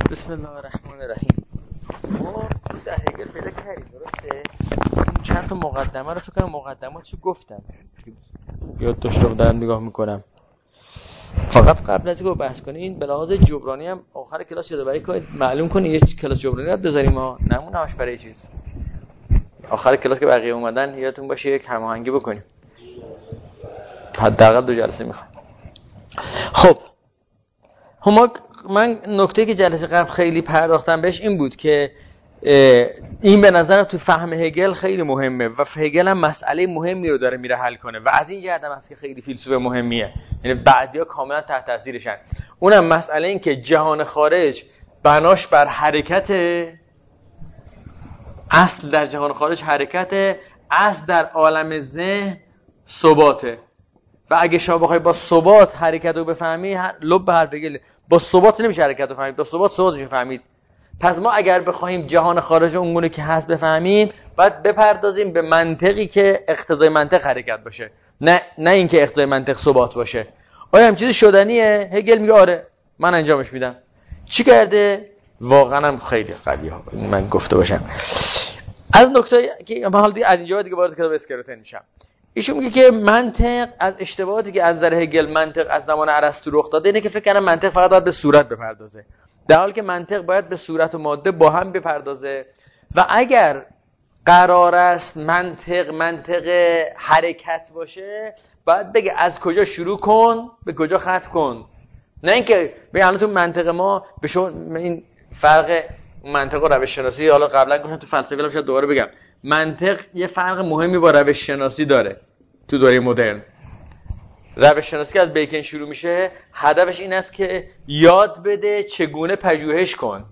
بسم الله الرحمن الرحیم. ما در هگل پیدا کردیم درسته؟ این چند تا مقدمه رو فکر کنم مقدمات چی گفتم یاد داشتم دارم نگاه میکنم. فقط قبل از اینکه بحث کنیم این به لحاظ جبرانی هم آخر کلاس یادآوری کنید معلوم کنید یه کلاس جبرانی رو بذاریم ما نمونهاش برای چیز آخر کلاس که بقیه اومدن یادتون باشه یک هماهنگی بکنیم. حداقل 2 جلسه میخوام. خب من نکته که جلسه قبل خیلی پرداختم بهش این بود که این به نظرم تو فهم هگل خیلی مهمه و هگل هم مسئله مهمی رو داره میره حل کنه و از این جهت هم هست که خیلی فیلسوف مهمیه، یعنی بعدیا کاملا تحت تاثیرشن. اونم مسئله این که جهان خارج بناش بر حرکت، اصل در جهان خارج حرکت، اصل در عالم ذهن ثباته و اگه شما بخوای با ثبات حرکت رو بفهمی لب به حرف هگل، با ثبات نمیشه حرکت رو فهمید، با ثباتش فهمید. پس ما اگر بخوایم جهان خارج اونگونه که هست بفهمیم باید بپردازیم به منطقی که اقتضای منطق حرکت باشه، نه اینکه اقتضای منطق ثبات باشه. آیا هم چیزی شدنیه؟ هگل میگه آره من انجامش میدم. چی کرده؟ واقعا هم خیلی قویه من گفته باشم. از نکته که حالا دیگه از اینجا دیگه وارد کتاب اسکروتن میشم. ایشون میگه که منطق از اشتباهاتی که از نظر هگل منطق از زمان ارسطو رخ داده اینه که فکر کنم منطق فقط باید به صورت بپردازه، در حالی که منطق باید به صورت و ماده با هم بپردازه و اگر قرار است منطق حرکت باشه باید بگه از کجا شروع کن به کجا ختم کن، نه اینکه بگه الان تو منطق ما به شما این فرق منطق و روش شناسی، حالا قبلا گفتم تو فلسفه الان شاید دوباره بگم، منطق یه فرق مهمی با روش شناسی داره. تو دوره مدرن روش شناسی که از بیکن شروع میشه هدفش این است که یاد بده چگونه پژوهش کن.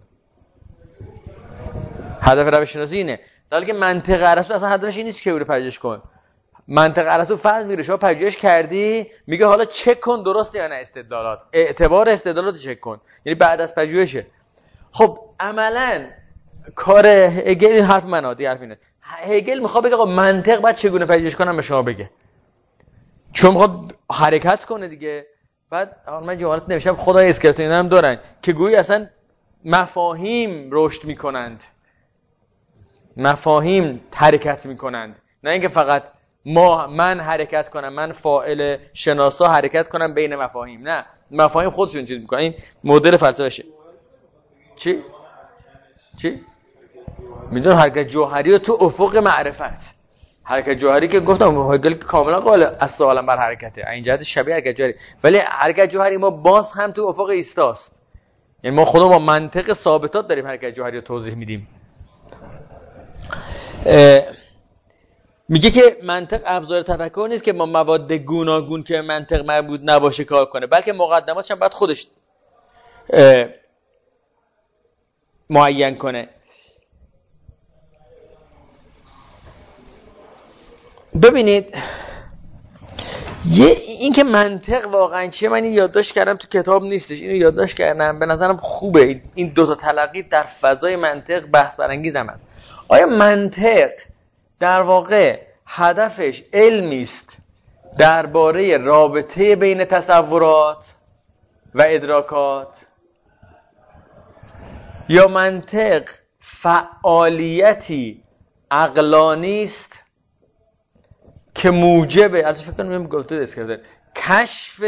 هدف روش شناسی اینه، در حالی که منطق ارسطو اصلا هدفش این نیست که چگونه پژوهش کن. منطق ارسطو فرض میگیره شما پژوهش کردی، میگه حالا چک کن درسته یا نه استدلالات، اعتبار استدلالات چک کن، یعنی بعد از پژوهشه. خب عملاً کار هگل این حرف منادی حرف اینه. هگل میخواد بگه آقا منطق بعد چگونه پژوهش کنم به شما بگه، چون میخواد حرکت کنه دیگه. بعد من جملات نوشتم خدای اسکلتون هم دارن که گویی اصلا مفاهیم رشد میکنند، مفاهیم حرکت میکنند، نه اینکه فقط من حرکت کنم، من فاعل شناسا حرکت کنم بین مفاهیم، نه مفاهیم خودشون چیز میکنن. این مدل فلسفه‌شه. چی؟ میدون حرکت جوهری رو تو افق معرفت، حرکت جوهری که گفتم هگل کاملا قائل اصل عالم بر حرکته، این جهت شبیه حرکت جوهری، ولی حرکت جوهری ما باز هم تو افق ایستاست، یعنی ما خودمون با منطق ثابتات داریم حرکت جوهری رو توضیح میدیم. میگه که منطق ابزار تفکر نیست که ما مواد گوناگون که منطق مربوط نباشه کار کنه، بلکه مقدماتش هم باید خودش معین کنه. ببینید این که منطق واقعا چیه من این یادداشت کردم، تو کتاب نیستش، اینو یادداشت کردم، به نظرم خوبه. این 2 تا تلقی در فضای منطق بحث برانگیز هم است. آیا منطق در واقع هدفش علمی است درباره رابطه بین تصورات و ادراکات، یا منطق فعالیتی عقلانی است که موجب از فکر کنم گفته است کشف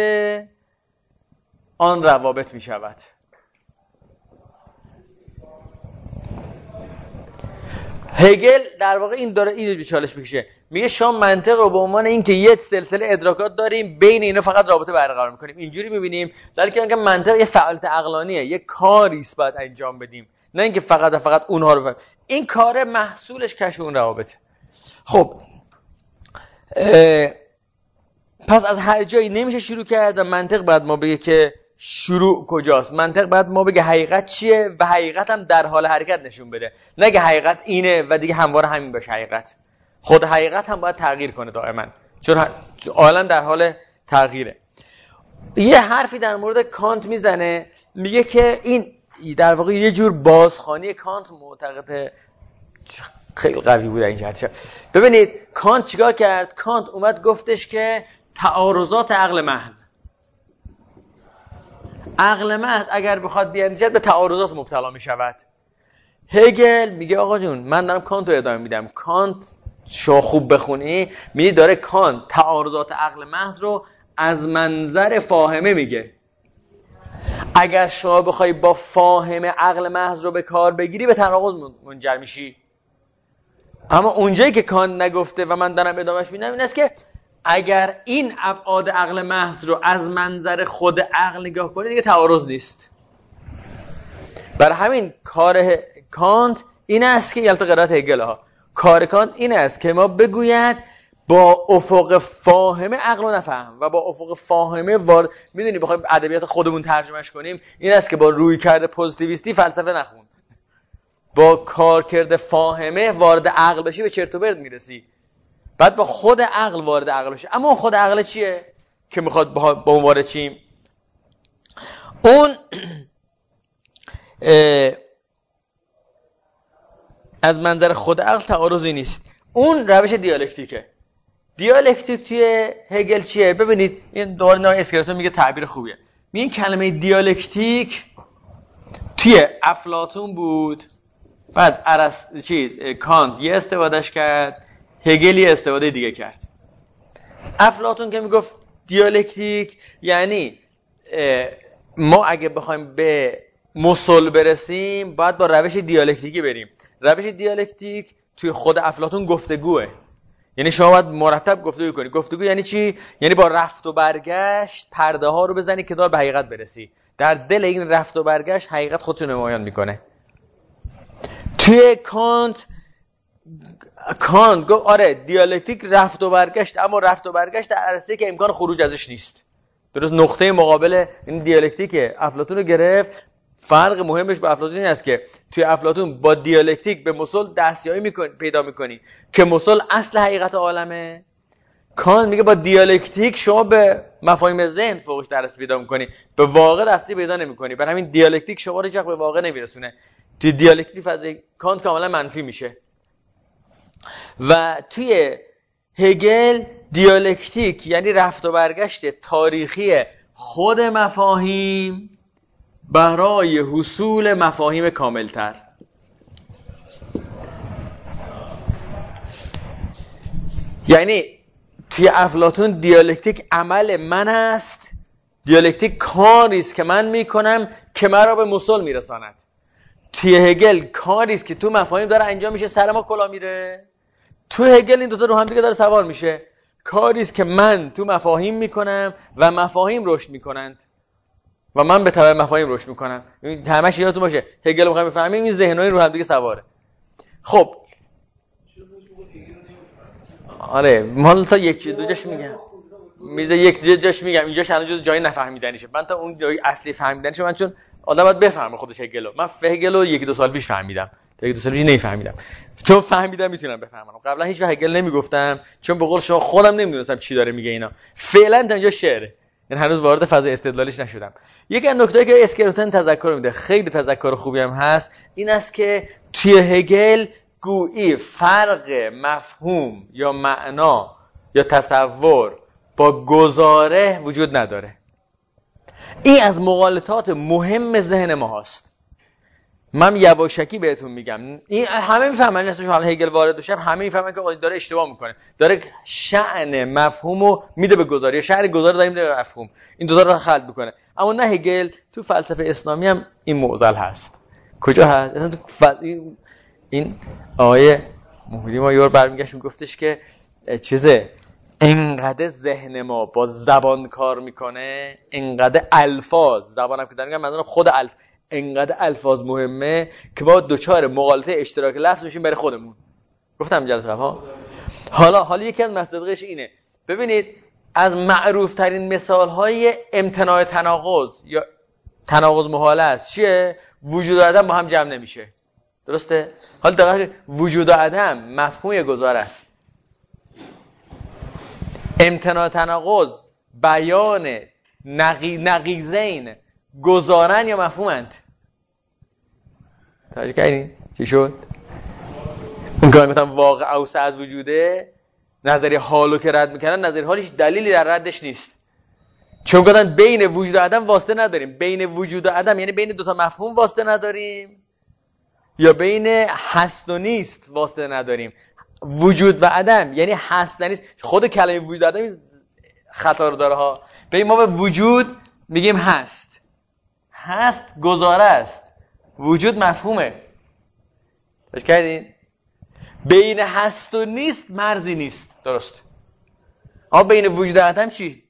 آن روابط می شود؟ هگل در واقع این داره اینو به چالش میکشه، میگه شما منطق رو به عنوان اینکه یک سلسله ادراکات داریم بین اینا فقط رابطه برقرار میکنیم اینجوری میبینیم، در حالی که منطق یه فعالیت عقلانیه، یه کاری است باید انجام بدیم، نه اینکه فقط اونها رو فهم. این کار محصولش کشف اون روابط. خب پس از هر جایی نمیشه شروع کرد و منطق باید ما بگه که شروع کجاست. منطق باید ما بگه حقیقت چیه و حقیقت هم در حال حرکت نشون بده، نگه حقیقت اینه و دیگه همواره همین باشه. حقیقت خود حقیقت هم باید تغییر کنه دائما، چون عالم در حال تغییره. یه حرفی در مورد کانت میزنه، میگه که این در واقع یه جور بازخوانی کانت معتقده خیلی قوی بود این جهت. ببینید کانت چیکار کرد؟ کانت اومد گفتش که تعارضات عقل محض، عقل محض اگر بخواد بیاندیشد به تعارضات مبتلا می شود. هگل میگه آقا جون من دارم کانت رو ادامه میدم. کانت شو خوب بخونی میگه داره کانت تعارضات عقل محض رو از منظر فاهمه میگه. اگر شما بخوای با فاهمه عقل محض رو به کار بگیری به تناقض منجر میشی. اما اونجایی که کانت نگفته و من دارم ادامهش میدم این است که اگر این ابعاد عقل محض رو از منظر خود عقل نگاه کنی دیگه تعارض نیست. برای همین کار کانت این است که یلت قرائت هگل ها، کار کانت این است که ما بگوید با افق فاهمه عقل و نفهم و با افق فاهمه وارد. میدونی بخوایم ادبیات خودمون ترجمهش کنیم این است که با روی کرده پوزیتیویستی فلسفه نخون، با کار کرده فاهمه وارد عقل بشی به چرت و پرت میرسی، بعد با خود عقل وارد عقل بشی. اما اون خود عقل چیه که میخواد با اون وارد چیم؟ اون از منظر خود عقل تعارضی نیست، اون روش دیالکتیکه. دیالکتیک توی هگل چیه؟ ببینید این دوباره نای اسکلتون میگه تعبیر خوبیه. این کلمه دیالکتیک توی افلاطون بود، بعد کانت یه استفادهش کرد، هگل یه استفاده دیگه کرد. افلاطون که میگفت دیالکتیک یعنی ما اگه بخوایم به مصل برسیم باید با روش دیالکتیکی بریم. روش دیالکتیک توی خود افلاطون گفتگوه، یعنی شما باید مرتب گفتگو کنی. گفتگو یعنی چی؟ یعنی با رفت و برگشت پرده ها رو بزنی که دار به حقیقت برسی. در دل این رفت و برگشت حقیقت خودشو نمایان میکنه. توی کانت گفت آره دیالکتیک رفت و برگشت، اما رفت و برگشت در عرصه‌ای که امکان خروج ازش نیست. درست نقطه مقابل این دیالکتیک افلاطون رو گرفت. فرق مهمش با افلاطون این است که توی افلاطون با دیالکتیک به مصل دستیابی پیدا میکنی که مصل اصل حقیقت عالمه. کانت میگه با دیالکتیک شما به مفاهیم ذهن فوقش دسترسی پیدا میکنی، به واقع دستی پیدا نمیکنی. برای همین دیالکتیک شما رو هیچ وقت به واقع نمیرسونه. توی دیالکتیک فضای کانت کاملا منفی میشه. و توی هگل دیالکتیک یعنی رفت و برگشت تاریخی خود مفاهیم برای حصول مفاهیم کاملتر. یعنی توی افلاطون دیالکتیک عمل من است، دیالکتیک کاری است که من میکنم که مرا به مصل میرساند. توی هگل کاری است که تو مفاهیم داره انجام میشه، سر ما کلا میره. تو هگل این دوتا رو هم دیگه داره سوار میشه. کاری است که من تو مفاهیم میکنم و مفاهیم رشد میکنند و من به تبع مفاهیم رشد میکنم. همش یادتون باشه هگل میخوایم بفهمیم این ذهنای رو هم دیگه سواره. خب آره من تا یک دو جاش میگم، میذارم یک جاش میگم، اینجاش هنوز جز جای نفهمیدنیشه. من تا اون جای اصلی فهمیدنشه من چون آدم باید بفهمه خودش هگلو. من هگلو یک دو سال پیش فهمیدم، تا یک دو سال پیش نمیفهمیدم. چون فهمیدم میتونم بفهمم. قبلا هیچ وقت هگل نمیگفتم چون به قول شما خودم نمیدونستم چی داره میگه اینا. فعلا تا اینجا شعره، یعنی هنوز وارد فاز استدلالیش نشدم. یکی از نکته‌ای که اسکلتون تذکر میده، خیلی تذکر خوبی هم هست، این است که توی هگل گویی فرق مفهوم یا معنا یا تصور با گزاره وجود نداره. این از مغالطات مهم ذهن ما هست. من یواشکی بهتون میگم، این همه میفهمن اصلا حالا هگل وارد بشه همه میفهمن که داره اشتباه میکنه، داره شأن مفهومو میده به گزاره، شأن گزاره داره میده به مفهوم، این دو تا رو خلط میکنه. اما نه، هگل تو فلسفه اسلامی هم این معضل هست. کجا هست؟ اصلا تو این آیه مهدی ما یور برمیگشت میگفتش که چیزه انقدر ذهن ما با زبان کار میکنه، انقدر الفاظ، زبانم که دارم میگم منظورم خود انقدر الفاظ مهمه که ما دوچار مغالطه اشتراک لفظ میشیم برای خودمون. گفتم جلسه قبل حالا یکی از مصادیقش اینه. ببینید از معروف ترین مثال های امتناع تناقض یا تناقض محاله است چیه؟ وجود عدم با هم جمع نمیشه. درسته؟ حالا دقیقاً وجود عدم مفهوم گزاره است. امتناع تناقض بیان نقیضین گزارن یا مفهومند. توجه کردین؟ چی شد؟ اون که من گفتم واقع اوسع از وجوده، نظریه حالو که رد میکنن، نظریه حالش دلیلی در ردش نیست. چون گفتن بین وجود و عدم واسطه نداریم. بین وجود و عدم یعنی بین دو تا مفهوم واسطه نداریم یا بین هست و نیست واسطه نداریم. وجود و عدم یعنی هست و نیست. خود کلمه وجود و عدم خطا رو داره ها. ببین ما به وجود میگیم هست. هست گزاره است. وجود مفهومه. فکر کردین؟ بین هست و نیست مرزی نیست. درست. اما بین وجود و عدم چی؟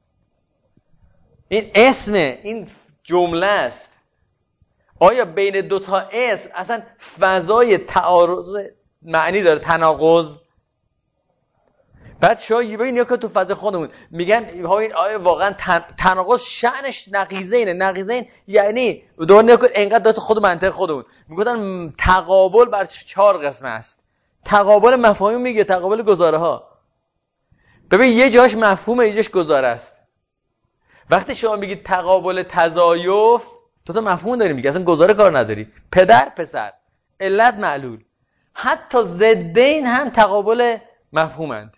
این اسمه، این جمله است. آیا بین دوتا اسم اصلا فضای تعارض معنی داره، تناقض؟ بعد شاید ببین یا که تو فضای خودمون میگن آیا واقعا تناقض شأنش نقیضینه. نقیضین یعنی دوباره اینقدر داره تو خود منطق خودمون میگن تقابل بر 4 قسم است. تقابل مفاهیم میگه، تقابل گزاره ها. ببین یه جاش مفهومه، یه جاش گزاره است. وقتی شما میگید تقابل تزایف، تو تا مفهوم داری میگی، اصلا گزاره کار نداری. پدر پسر، علت معلول، حتی ضدین هم تقابل مفهومند.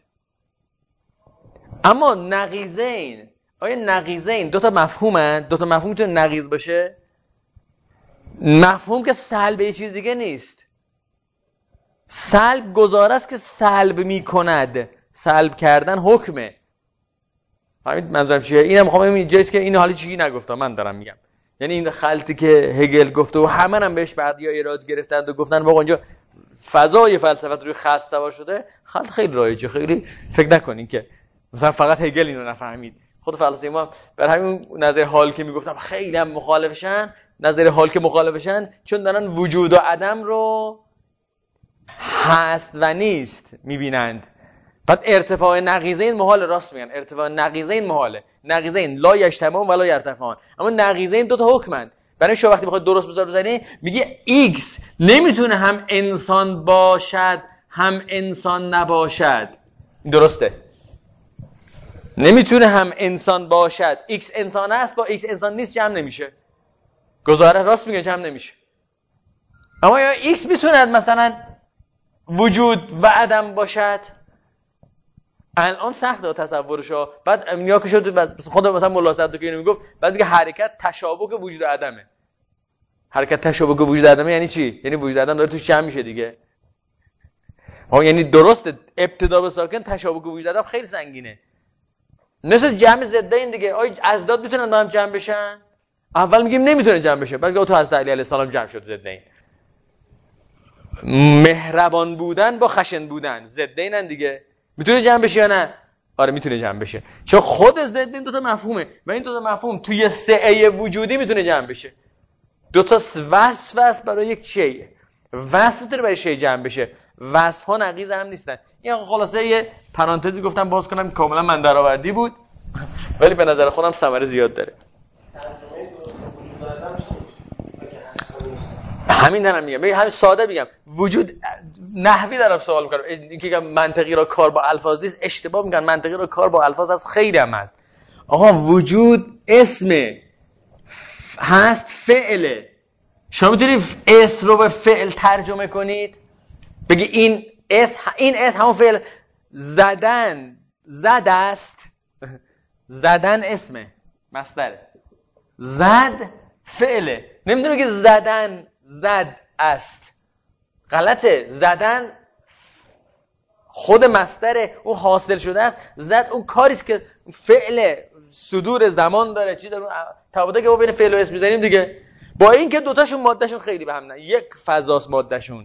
اما نقیضین، آیا نقیضین دو تا مفهومند؟ دو تا مفهوم میتونه نقیض باشه؟ مفهوم که سلب یه چیز دیگه نیست. سلب گزاره است که سلب میکند. سلب کردن حکمه. همین منظورم چیه؟ اینم میخوام ببینم اینجاست که این حالی چیزی نگفتم، من دارم میگم. یعنی این خلطی که هگل گفته و همه هم بهش بعدیا ایراد گرفتند و گفتن واقعا اینجا فضای فلسفت روی خلط سوار شده. خلط خیلی رایجه، خیلی فکر نکنین که مثلا فقط هگل اینو نفهمید. خود فلسفه ما بر همین نظر حال که میگفتم خیلی هم مخالفشن، نظر حال که مخالفشن چون دارن وجود و عدم رو هست و نیست میبینند. بعد ارتفاع نقیضین محال، راست میگن ارتفاع نقیضین محاله. نقیضین لا یجتمعون ولا یرتفعان، اما نقیضین دو تا حکمن. برای شما وقتی بخواد درست بزنی میگه x نمیتونه هم انسان باشد هم انسان نباشد. این درسته. نمیتونه هم انسان باشد، x انسان است با x انسان نیست جمع نمیشه. گزاره راست میگه جمع نمیشه. اما یا x میتونه مثلا وجود و عدم باشد. الان سخته تصورشو. بعد نیا که شد خود مثلا ملاحظات که اینو میگفت، بعد میگه حرکت تشابک وجود عدمه. حرکت تشابک وجود عدمه یعنی چی؟ یعنی وجود عدم داره توش جمع میشه دیگه. یعنی درسته ابتدا به ساکن تشابک وجود عدم خیلی سنگینه. مثل جمع ضدین دیگه. آیا اضداد میتونن با هم جمع بشن؟ اول میگیم نمیتونه جمع بشه، بعد تو حضرت علی علیه السلام جمع شد ضدین. مهربان بودن با خشن بودن ضدینن دیگه. میتونه جمع بشه یا نه؟ آره میتونه جمع بشه، چون خود ضد این دو تا مفهومه و این دو تا مفهوم توی سعه وجودی میتونه جمع بشه. دو تا وصف برای یک شیء. وصف میتونه برای شیء جمع بشه. وصف ها نقیض هم نیستن. این خلاصه یه پرانتزی گفتم باز کنم، کاملا من درآوردی بود ولی به نظر خودم ثمره زیاد داره. همین دارم میگم، همین ساده میگم. وجود نحوی دارم سوال میکنم. اینکه منطقی را کار با الفاظ نیست اشتباه میگن. منطقی را کار با الفاظ از خیلی هم هست. آقا وجود اسمه، هست فعله. شما میتونید اسم رو به فعل ترجمه کنید، بگی این اسم همون فعل. زدن، زد است. زدن اسمه، مصدره. زد فعله. نمیدونم که زدن زد است. غلطه. زدن خود مصدر اون حاصل شده است. زد اون کاریست که فعل صدور زمان داره. چی داره؟ تفاوتی که با بین فعل و اسم می‌ذاریم دیگه. با این که دوتاشون مادهشون خیلی به هم نه، یک فضاست مادهشون.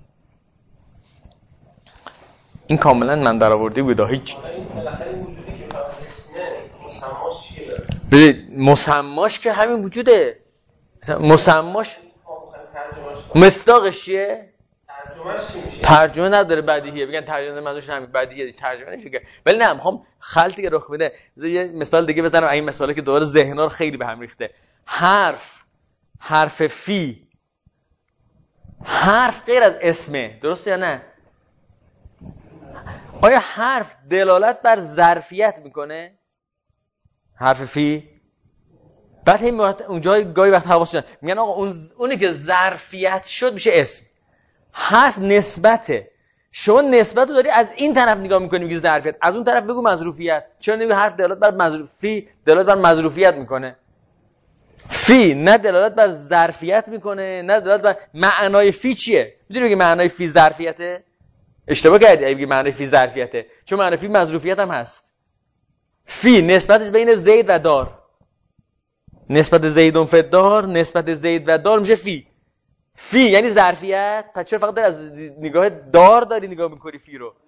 این کاملا من درآوردی بود. هیچ مسماش چیه؟ مسماش که همین وجوده. مسماش مصداقش چیه؟ ترجمه نداره، بدیهیه. بگن ترجمه منظورش همین بدیهیه، ترجمه نمیشه. ولی نه، میخوام خلطی که رخ بده. یه مثال دیگه بزنم. این مثالی که دوباره ذهن‌ها رو خیلی به هم ریخته. حرف فی، حرف غیر از اسمه، درسته یا نه؟ آیا حرف دلالت بر ظرفیت میکنه؟ حرف فی؟ بعد اونجا گاهی وقت حواسشون میگن آقا اونی که ظرفیت شد میشه اسم. حرف نسبته. شما نسبت رو داری از این طرف نگاه میکنی میگی ظرفیت، از اون طرف بگو مظروفیت. چرا نمیگی حرف دلالت بر مظروفی دلالت بر مظروفیت میکنه؟ فی نه دلالت بر ظرفیت میکنه نه دلالت بر معنای فی چیه؟ میدونی بگی معنای فی ظرفیته؟ اشتباه کردی اگه بگی معنای فی ظرفیته، چون معنای فی مظروفیت هم هست. فی نسبتش بین زید و دار، نسبت زیدون فدار، نسبت زید و دار میشه فی. فی یعنی ظرفیت. پس چرا فقط از نگاه دار داری نگاه میکنی فی رو؟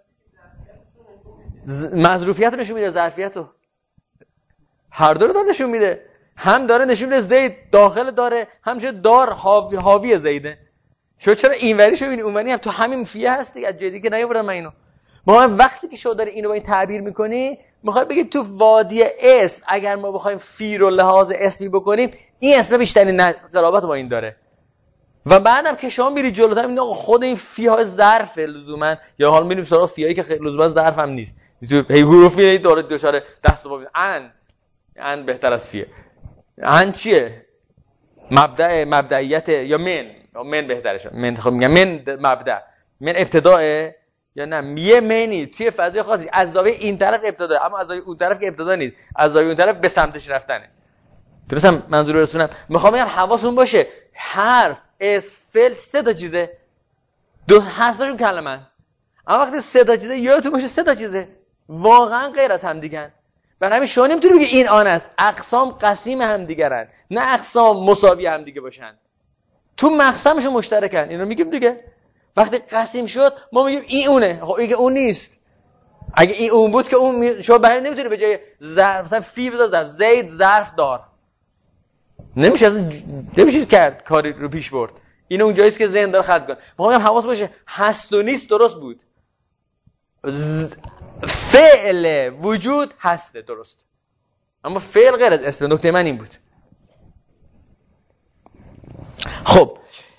مظروفیت رو نشون میده، ظرفیت رو، هر دو رو داره نشون میده. هم داره نشون میده زید داخل داره، همچنین دار حاوی زیده. چرا اینوری شو ببینی اونوری هم تو همین فیه هست دیگه، از جای دیگه نیاوردم من اینو. ما وقتی که شو داره اینو با این تعبیر میکنی میخوای بگی تو وادی اسم اگر ما بخوایم فی رو لحاظ اسمی بکنیم این اسم بیشترین قرابت با این داره. و بعدم که شما میری جلوتر میبینی آقا خود این فی ها ظرف لزوما، یا حالا میریم سراغ فی هایی که لزوما ظرف هم نیست، تو هی حروفی داره دچار دست و پا ان بهتر از فیه. ان چیه؟ مبدئیت یا من بهترشه. من خب میگم من مبدأ، من ابتداء یا نه یه منی توی فضای خاصی از زاویه این طرف ابتدا، اما از زاویه اون طرف که ابتدا نیست، از زاویه اون طرف به سمتش رفتنه. درستم منظور رو رسونم؟ میخوام بگم حواستون باشه حرف فعل سه تا چیزه، دو هستاشون کلمن، اما وقتی سه تا چیزه یادتون باشه سه تا چیزه واقعا غیر از هم دیگن. برای همین شما نمیتونی بگی این آن است. اقسام قسیم هم دیگرن، نه اقسام مساوی هم دیگه باشن. تو مقسمشون مشترکن، اینو میگیم دیگه. وقتی قسیم شد ما میگیم این اونه، خب این اون نیست. اگه این اون بود که اون شما برای نمیتونی به جای ظرف مثلا فی بذار ظرف زید ظرف دار، نمیشه کرد کاری رو پیش برد. اینو اون جاییست که ذهن داره خلط کنه. ما میگم حواس باشه هست و نیست درست بود، فعل وجود هسته درست، اما فعل غیر از اسم. نکته من این بود. خب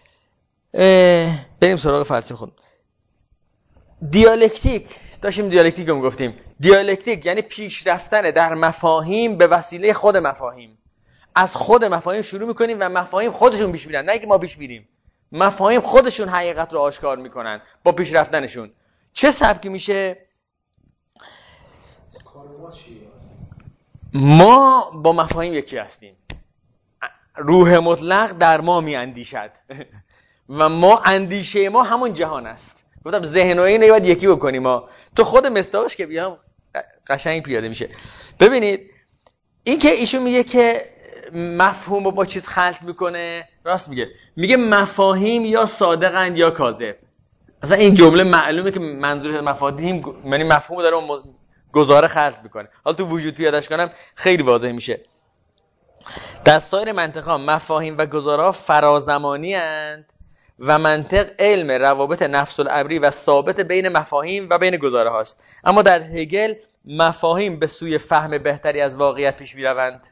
بریم سراغ فلسفه خود. دیالکتیک داشتیم، دیالکتیک رو میگفتیم. دیالکتیک یعنی پیش رفتن در مفاهیم به وسیله خود مفاهیم. از خود مفاهیم شروع میکنیم و مفاهیم خودشون پیش میرن، نه اینکه ما پیش میریم. مفاهیم خودشون حقیقت رو آشکار میکنن با پیش رفتنشون. چه سبکی میشه؟ ما با مفاهیم یکی هستیم. روح مطلق در ما میاندیشد و ما اندیشه ما همون جهان است. گفتم ذهن و اینو باید یکی بکنیم. ما تو خود مستاش که بیام قشنگ پیاده میشه. ببینید این که ایشون میگه که مفهوم رو با چیز خلط میکنه، راست میگه. میگه مفاهیم یا صادقند یا کاذب. اصلا این جمله معلومه که منظور مفاهیم یعنی مفهوم داره گزاره خلط میکنه. حالا تو وجود پیادهش کنم خیلی واضح میشه. در سایر منطق‌ها مفاهیم و گزاره‌ها فرازمانی اند و منطق علم روابط نفس الامری و ثابت بین مفاهیم و بین گزاره هاست. اما در هگل مفاهیم به سوی فهم بهتری از واقعیت پیش می‌روند.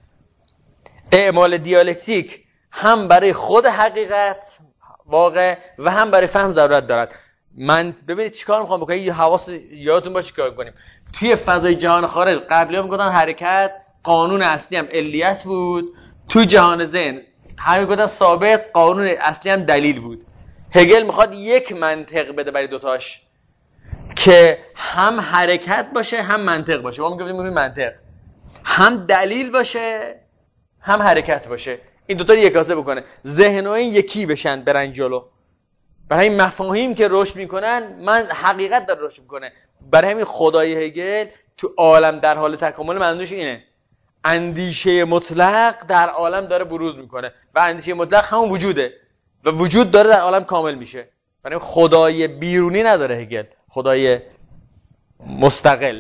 اعمال دیالکتیک هم برای خود حقیقت واقع و هم برای فهم ضرورت دارد. من ببینید چیکار می‌خوام بکنم، یه حواس یادتون باشه چیکار کنیم. توی فضای جهان خارج قبلا میگفتن حرکت قانون اصلی هم علیت بود، تو جهان ذهن همین گفتن ثابت قانون اصلی هم دلیل بود. هگل میخواد یک منطق بده برای دوتاش که هم حرکت باشه هم منطق باشه. ما میگیم منطق هم دلیل باشه هم حرکت باشه، این دوتا رو یکاسه بکنه، ذهن و این یکی بشن برن جلو. برای این مفاهیم که رشد میکنن من حقیقت داره رشد میکنه. برای همین خدای هگل تو عالم در حال تکامل منظورش اینه، اندیشه مطلق در عالم داره بروز میکنه و اندیشه مطلق همون وجوده و وجود داره در عالم کامل میشه. برای خدای بیرونی نداره هگل، خدای مستقل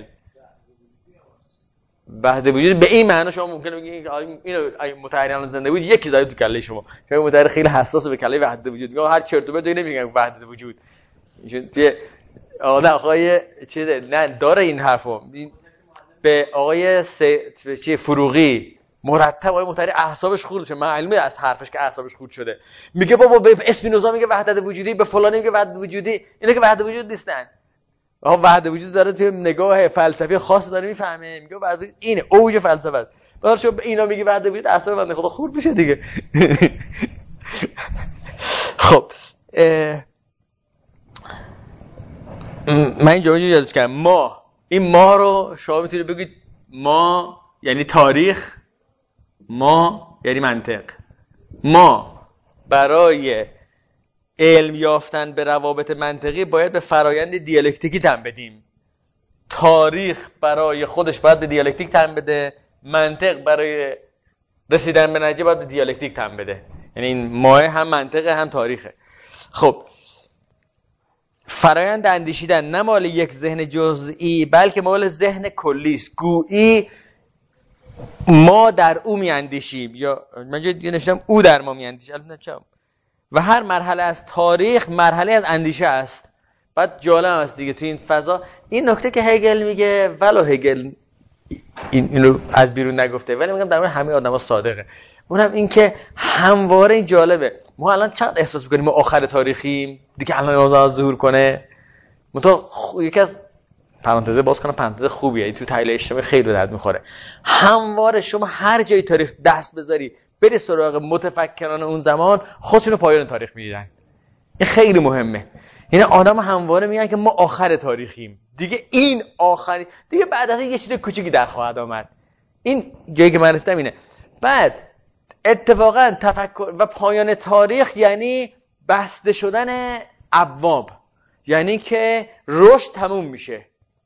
بعد وجود. به این معنی شما ممکنه بگید اینو متحریان زنده بود یکی داره تو کله شما، چون متحری خیلی حساس به کله وحدت وجود، میگه هر چرت و پرت نمیگن وحدت وجود. توی آقای چیز نه داره این حرفو به آقای فروغی مرتب آقای متحری اعصابش خورد شده، معلومه از حرفش که اعصابش خورد شده. میگه بابا به اسپینوزا میگه وحدت وجودی، به فلانی میگه وحدت وجودی، اینا که وحدت وجود نیستن. آقا وحدت وجود داره توی نگاه فلسفی خاص داره میفهمه، میگه وحدت اینه اوج فلسفه است. بعد شما اینا میگه وحدت وجود، اعصاب بنده خدا خورد میشه دیگه. خب من اینجا یادش کردم ما، این ما رو شما میتونید بگید ما یعنی تاریخ، ما یعنی منطق. ما برای علم یافتن به روابط منطقی باید به فرایند دیالکتیکی تن بدیم. تاریخ برای خودش باید به دیالکتیک تن بده، منطق برای رسیدن به نتیجه باید به دیالکتیک تن بده. یعنی این ماه هم منطقه هم تاریخه. خب فرایند اندیشیدن نه مال یک ذهن جزئی بلکه مال ذهن کلی است. گویی ما در او میاندیشیم، یا من جدی نوشتم او در ما میاندیشه. و هر مرحله از تاریخ مرحله از اندیشه است. بعد جالب است دیگه تو این فضا این نکته که هگل میگه، ولو هگل اینو از بیرون نگفته ولی میگم در مورد همه آدما صادقه، اونم این که همواره این جالبه. ما الان چقدر احساس میکنیم ما آخر تاریخیم دیگه، الان اوضاع ظهور کنه. یکی از پرانتز باز کنم، پرانتز خوبیه این تو تحلیل اجتماعی خیلی درد میخوره. همواره شما هر جای تاریخ دست بذاری بری سراغ متفکران اون زمان، خودشونو پایان تاریخ میدیدن. این خیلی مهمه. یعنی آدم همواره میگن که ما آخر تاریخیم دیگه، این آخری دیگه، بعد از این یه چیز کوچیکی در خواهد آمد. این جایی که من رسیدم اینه. بعد اتفاقا تفکر و پایان تاریخ یعنی بسته شدن ابواب، یعنی که رشد تموم میشه.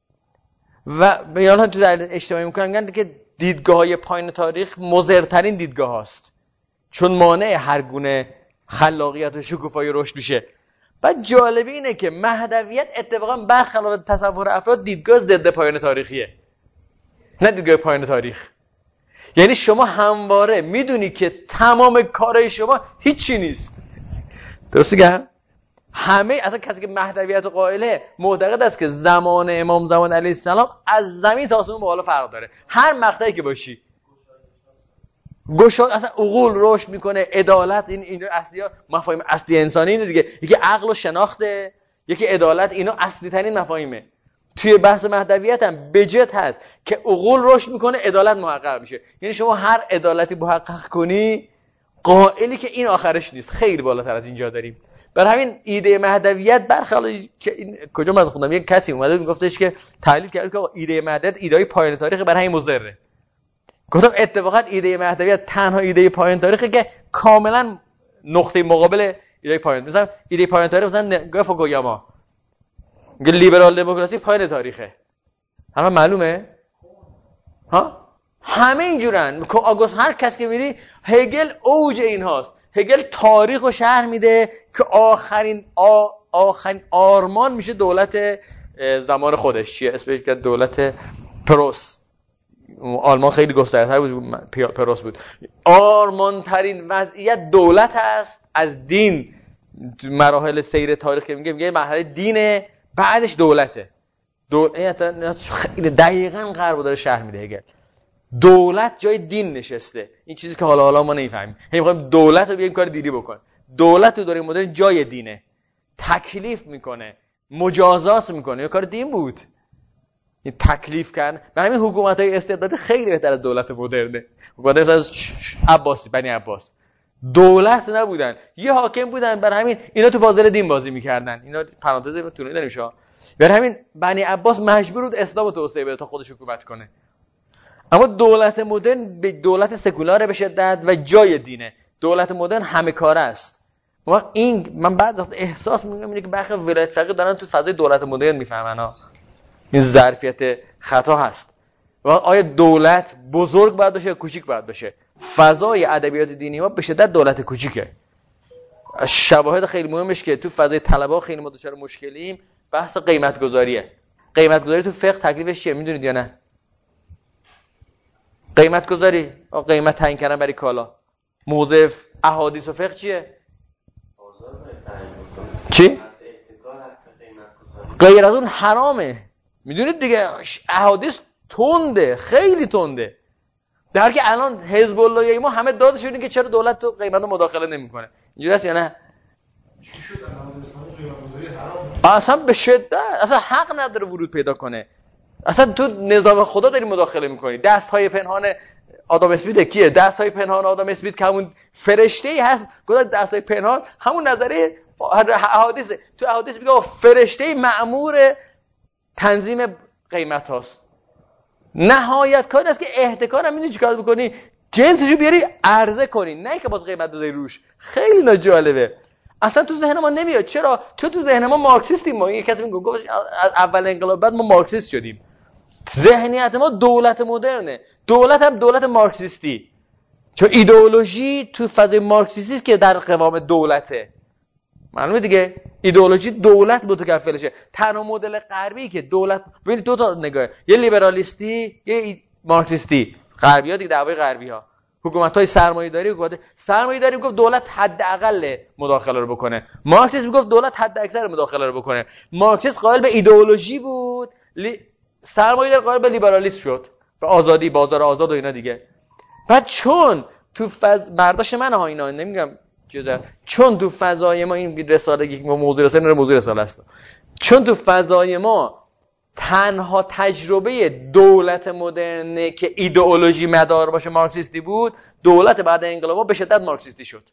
و یعنی تو در اجتماعی میگن که دیدگاه‌های پایان تاریخ مضرترین دیدگاه هاست، چون مانع هر گونه خلاقیت و شکوفایی رشد میشه. بعد جالبی اینه که مهدویت اتفاقا برخلاف تصور افراد دیدگاه ضد پایان تاریخیه، نه دیدگاه پایان تاریخ. یعنی شما همواره میدونی که تمام کارهای شما هیچی نیست. درسته که همه اصلا کسی که مهدویت قائله معتقد است که زمان امام زمان علیه السلام از زمین تا آسمون بالا فرق داره. هر مقطعی که باشی گشاد اصلا عقول رشد میکنه، عدالت، این اصلی ها مفاهیم اصلی انسانی اینه دیگه. یکی عقل و شناخته، یکی عدالت، اینا اصلی ترین مفاهیمه. توی بحث مهدویت هم بجت هست که عقول رشد میکنه، عدالت محقق میشه. یعنی شما هر عدالتی محقق کنی قائلی که این آخرش نیست، خیلی بالاتر از اینجا داریم. برای همین ایده مهدویت برخلاف که این کجا من خوندم یک کسی اومده میگفتش که تحلیل کرد که ایده مهدویت ایده پایان تاریخ، برای همین مضره. گفتم اتفاقا ایده مهدویت تنها ایده پایان تاریخه که کاملا نقطه مقابل ایده پایان. مثلا ایده پایان تاریخ مثلا نگاه فوکویاما میگه لیبرال دموکراسی پایان تاریخه. همه معلومه ها، همه اینجورن. آگوست هر کس که میری هگل اوج این هاست. هگل تاریخ رو شرح میده که آخرین آرمان میشه دولت زمان خودش، چیه اسمش که دولت پروس. آلمان خیلی گسترده‌تر بود، پروس بود. آرمان ترین وضعیت دولت است از دین. مراحل سیر تاریخ که میگه مرحله دینه، بعدش دولته. خیلی دقیقاً قرار داره شرح میده هگل. دولت جای دین نشسته. این چیزی که حالا ما نمیفهمیم. میخوایم دولت رو بیایم کار دینی بکن. دولت رو داره مدرن جای دینه، تکلیف میکنه، مجازات میکنه. یا کار دین بود این تکلیف کردن. و همین حکومت‌های استبدادی خیلی بهتر از دولت مدرنه. حکومت‌های از عباسی، بنی عباس دولت نبودن، یه حاکم بودن. برای همین اینا تو بازار دین بازی میکردن. اینا پرانتز تونی نمیشه. برای همین بنی عباس مجبور بود اسلام رو توسعه بده تا خودش حکومت کنه. اما دولت مدرن به دولت سکولاره به شدت و جای دینه. دولت مدرن همه کاره است. من بعد وقت احساس میکنم اینه که برخی ولایت فقیه دارن تو فضای دولت مدرن میفهمن ها. این ظرفیت خطا هست. و آیا دولت بزرگ باید باشه یا کوچیک باید باشه؟ فضای ادبیات دینی ما به شدت دولت کوچیکه. شواهد خیلی مهمش که تو فضای طلبه خیلی ما دچار مشکلیم، بحث قیمت گذاریه. قیمت گذاری تو فقه تکلیفش چیه میدونید یا نه؟ قیمت گذاری، قیمت تعیین کردن برای کالا. موضع احادیث و فقه چیه؟ چی؟ غیر از اون حرامه. میدونید دیگه احادیث تنده، خیلی تنده. در حالی که الان حزب الله ما همه دادش اینه که چرا دولت تو قیمت مداخله نمیکنه. اینجوری است یا نه؟ اصلا به شدت اصلا حق نداره ورود پیدا کنه. اصلا تو نظام خدا داری مداخله میکنی. دست‌های پنهان آدم اسمیت کیه؟ دست‌های پنهان آدم اسمیت که همون فرشته‌ای هست. گفت دست‌های پنهان همون نظریه احادیث. تو احادیث میگه فرشته مأمور تنظیم قیمت هاست. نهایت کار است که احتکار هم میدونی چیکار بکنی؟ جنسشو بیاری عرضه کنی، نه که باز قیمت بذاری روش. خیلی ناجالبه، اصلا تو ذهن ما نمیاد. چرا؟ تو ذهن ما مارکسیستیم. ما یه کسی میگه گفت از اول انقلاب بعد ما مارکسیست شدیم. ذهنیت ما دولت مدرنه، دولت هم دولت مارکسیستی، چون ایدئولوژی تو فضای مارکسیستی است که در قوام دولته. معلومه دیگه، ایدئولوژی دولت متکفلشه. تنها مدل غربی که دولت، ببینید دو تا نگاه، یه لیبرالیستی یه مارکسیستی. غربی‌ها دیگه دعوای غربی‌ها، حکومت‌های سرمایه‌داری میگفت دولت حداقل مداخله رو بکنه، مارکسیسم میگفت دولت حد اکثر مداخله رو بکنه. مارکسیسم قائل به ایدئولوژی بود، سرمایه‌دار قائل به لیبرالیسم شد، به آزادی، بازار آزاد و اینا دیگه. بعد چون تو برداشت من ها، اینا نمیگم چیزا، چون تو فضای ما این رساله یک موضوع رساله است، چون تو فضای ما تنها تجربه دولت مدرنه که ایدئولوژی مدار باشه مارکسیستی بود، دولت بعد انقلاب به شدت مارکسیستی شد.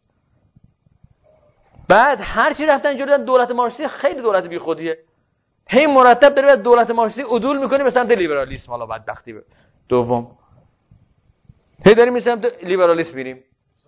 بعد هرچی رفتن جلو دولت مارکسیستی خیلی دولت بیخودیه، هی مرتب داره از دولت مارکسیستی عدول میکنه به سمت لیبرالیسم. حالا بدبختی دوم هی داریم به سمت لیبرالیسم میریم.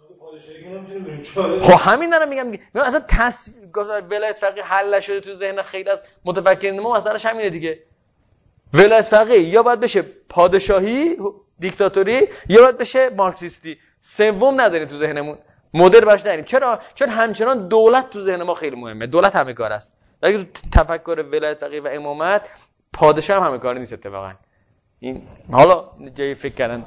خب همین دارم میگم اصلا ولایت فقیه حل نشده تو ذهن خیلی از متفکرین ما. مسئلهش همینه دیگه، ولایت فقیه یا باید بشه پادشاهی دیکتاتوری یا باید بشه مارکسیستی، سوم نداریم تو ذهنمون، مدل باش نداریم. چرا؟ چون همچنان دولت تو ذهن ما خیلی مهمه، دولت همه کار است. در تو تفکر ولایت فقیه و امامت پادشاه هم همه کار نیست اتفاقا. این حالا جای فکر کردن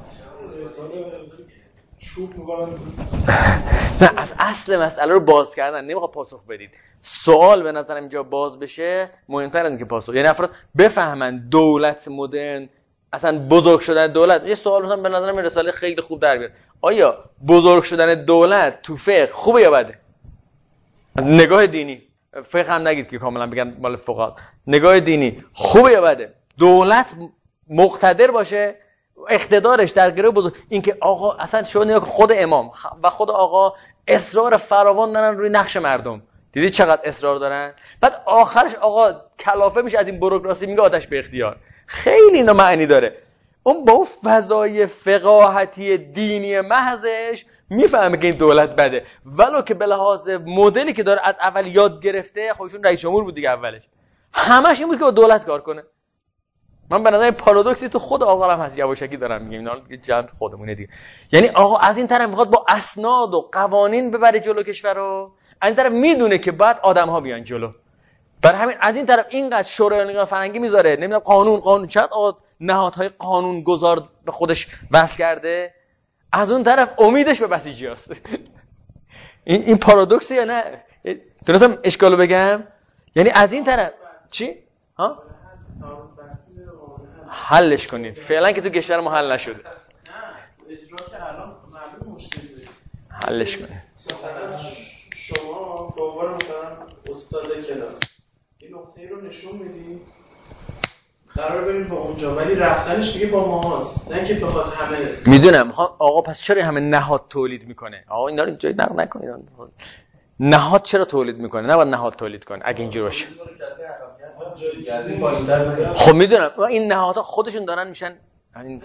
نه، از اصل مسئله رو باز کردن، نمیخواد پاسخ بدید. سوال به نظرم اینجا باز بشه مهمتر از اینکه پاسخ، یعنی افراد بفهمن دولت مدرن اصلا بزرگ شدن دولت. یه سوال مثلا به نظرم این رساله خیلی خوب در بیاد، آیا بزرگ شدن دولت تو فقه خوبه یا بده؟ نگاه دینی، فقه هم نگید که کاملا بگن مال فقها، نگاه دینی خوبه یا بده؟ دولت مقتدر باشه، اقتدارش در گروه بزرگ، اینکه آقا اصلا شما نگاه خود امام و خود آقا اصرار فراوان دارن روی نقش مردم، دیدی چقدر اصرار دارن؟ بعد آخرش آقا کلافه میشه از این بوروکراسی، میگه آتش به اختیار. خیلی اینا معنی داره. اون با اون فضای فقاهتی دینی محضش میفهمه که این دولت بده، ولو که به لحاظ مدلی که داره از اول یاد گرفته، خودشون رئیس جمهور بود دیگه، اولش همش این بود که با دولت کار کنه. من به نظر پارادوکسی تو خود آقا هم هست، یواشکی دارم میگم، اینا دیگه جمع خودمونه دیگه. یعنی آقا از این طرف میخواد با اسناد و قوانین ببره جلو کشور رو، از این طرف میدونه که بعد آدم‌ها بیان جلو. برای همین از این طرف اینقدر شورای نگاه فرنگی میذاره، نمیدونم قانون چقدر نهادهای قانون گذار به خودش وصل کرده، از اون طرف امیدش به بسیجیاست. این پارادوکسه یا نه؟ درستم اشکالو بگم؟ یعنی از این طرف چی؟ ها؟ حلش کنید فعلا که تو کشور ما حل نشده. نه اجرا که الان معلوم مشکلی داره، حلش کنید. مثلا شما به عنوان مثلا استاد کلاس این نقطه رو نشون میدی، قرار بریم با اونجا، ولی رفتنش دیگه با ماهاست، نه که بخواد همه. میدونم آقا پس چرا همه نهاد تولید میکنه؟ آقا اینا رو جای نقد نکنید. نهاد چرا تولید میکنه؟ نباید نهاد تولید کنه اگه اینجوری باشه. خب میدونم این نهادها خودشون دارن میشن همین.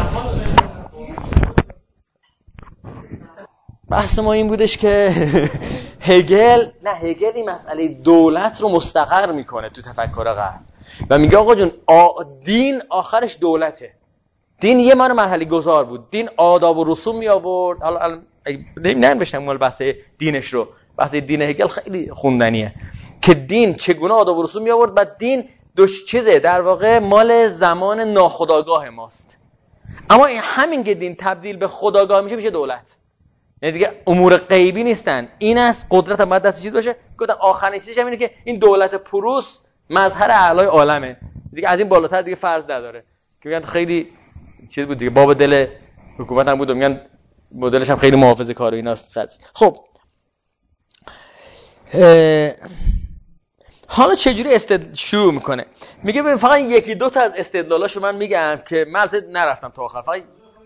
بحث ما این بودش که هگل این مسئله دولت رو مستقر میکنه تو تفکر غرب و میگه آقا جون دین آخرش دولته. دین یه مرحله گذار بود، دین آداب و رسوم می آورد. حالا نمی‌بشم مال بحث دینش رو، بحث دین هگل خیلی خوندنیه که دین چگونه آداب و رسوم می آورد. بعد دین چیزه در واقع مال زمان ناخودآگاه ماست، اما همین که دین تبدیل به خودآگاه میشه دولت. یعنی دیگه امور غیبی نیستن، این است قدرت هم باید دست چیز باشه. گفتم آخرین چیزش همینه که این دولت پروس مظهر اعلای عالمه دیگه، از این بالاتر دیگه فرض نداره. که میگن خیلی چیز بود دیگه، باب دل حکومت هم بود و میگن مدلش هم خیلی محافظه کار و ایناست. خب حالا چجوری شروع میکنه؟ میگه ببین فقط یکی دو تا از استدلالاشو من میگم که من نرفتم تا آخر. فقط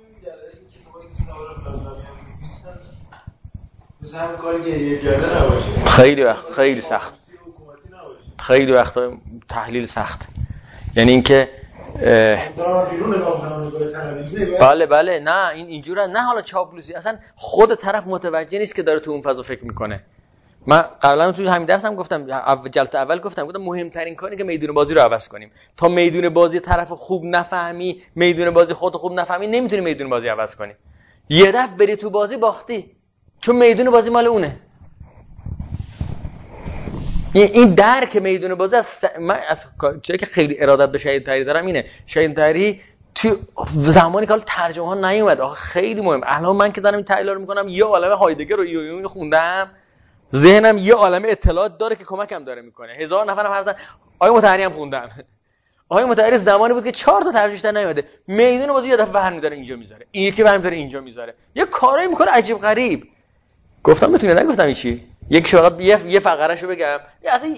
مثلا کاری که یه کرده نباشه، خیلی سخت، خیلی وقتا تحلیل سخت. یعنی اینکه بیرون نگاه کنه بله نه این اینجوره، نه حالا چاپلوسی، اصلا خود طرف متوجه نیست که داره تو اون فضا فکر میکنه. من قبلا تو همین درسم گفتم، جلسه اول گفتم مهمترین کاری که میدون بازی رو عوض کنیم. تا میدون بازی طرف خوب نفهمی، میدون بازی خودت خوب نفهمی، نمیتونی میدون بازی عوض کنی. یه دفعه بری تو بازی باختی، چون میدون بازی مال اونه. این درک میدون بازی من از چیزی که خیلی ارادت به شهید طاهری دارم اینه، شهید طاهری تو زمانی که حالا ترجمه ها نیومد، آخه خیلی مهم. الان من که دارم این تحلیل رو میکنم، یه عالمه هایدگر و یویون خوندم، ذهنم یه عالمه اطلاعات داره که کمکم داره میکنه. 1000 نفرم هستن. آقای مطهری هم خوندم. آقای مطهری زمانی بود که 4 تا ترجمه بیشتر نیومده، میدون بازی یه دفعه برمی داره اینجا میذاره، این یکی برمی داره اینجا میذاره، یه کارایی میکنه عجیب غریب. گفتم بتونه نگفتم چی، یک فقط یه فقرهشو بگم. اصلا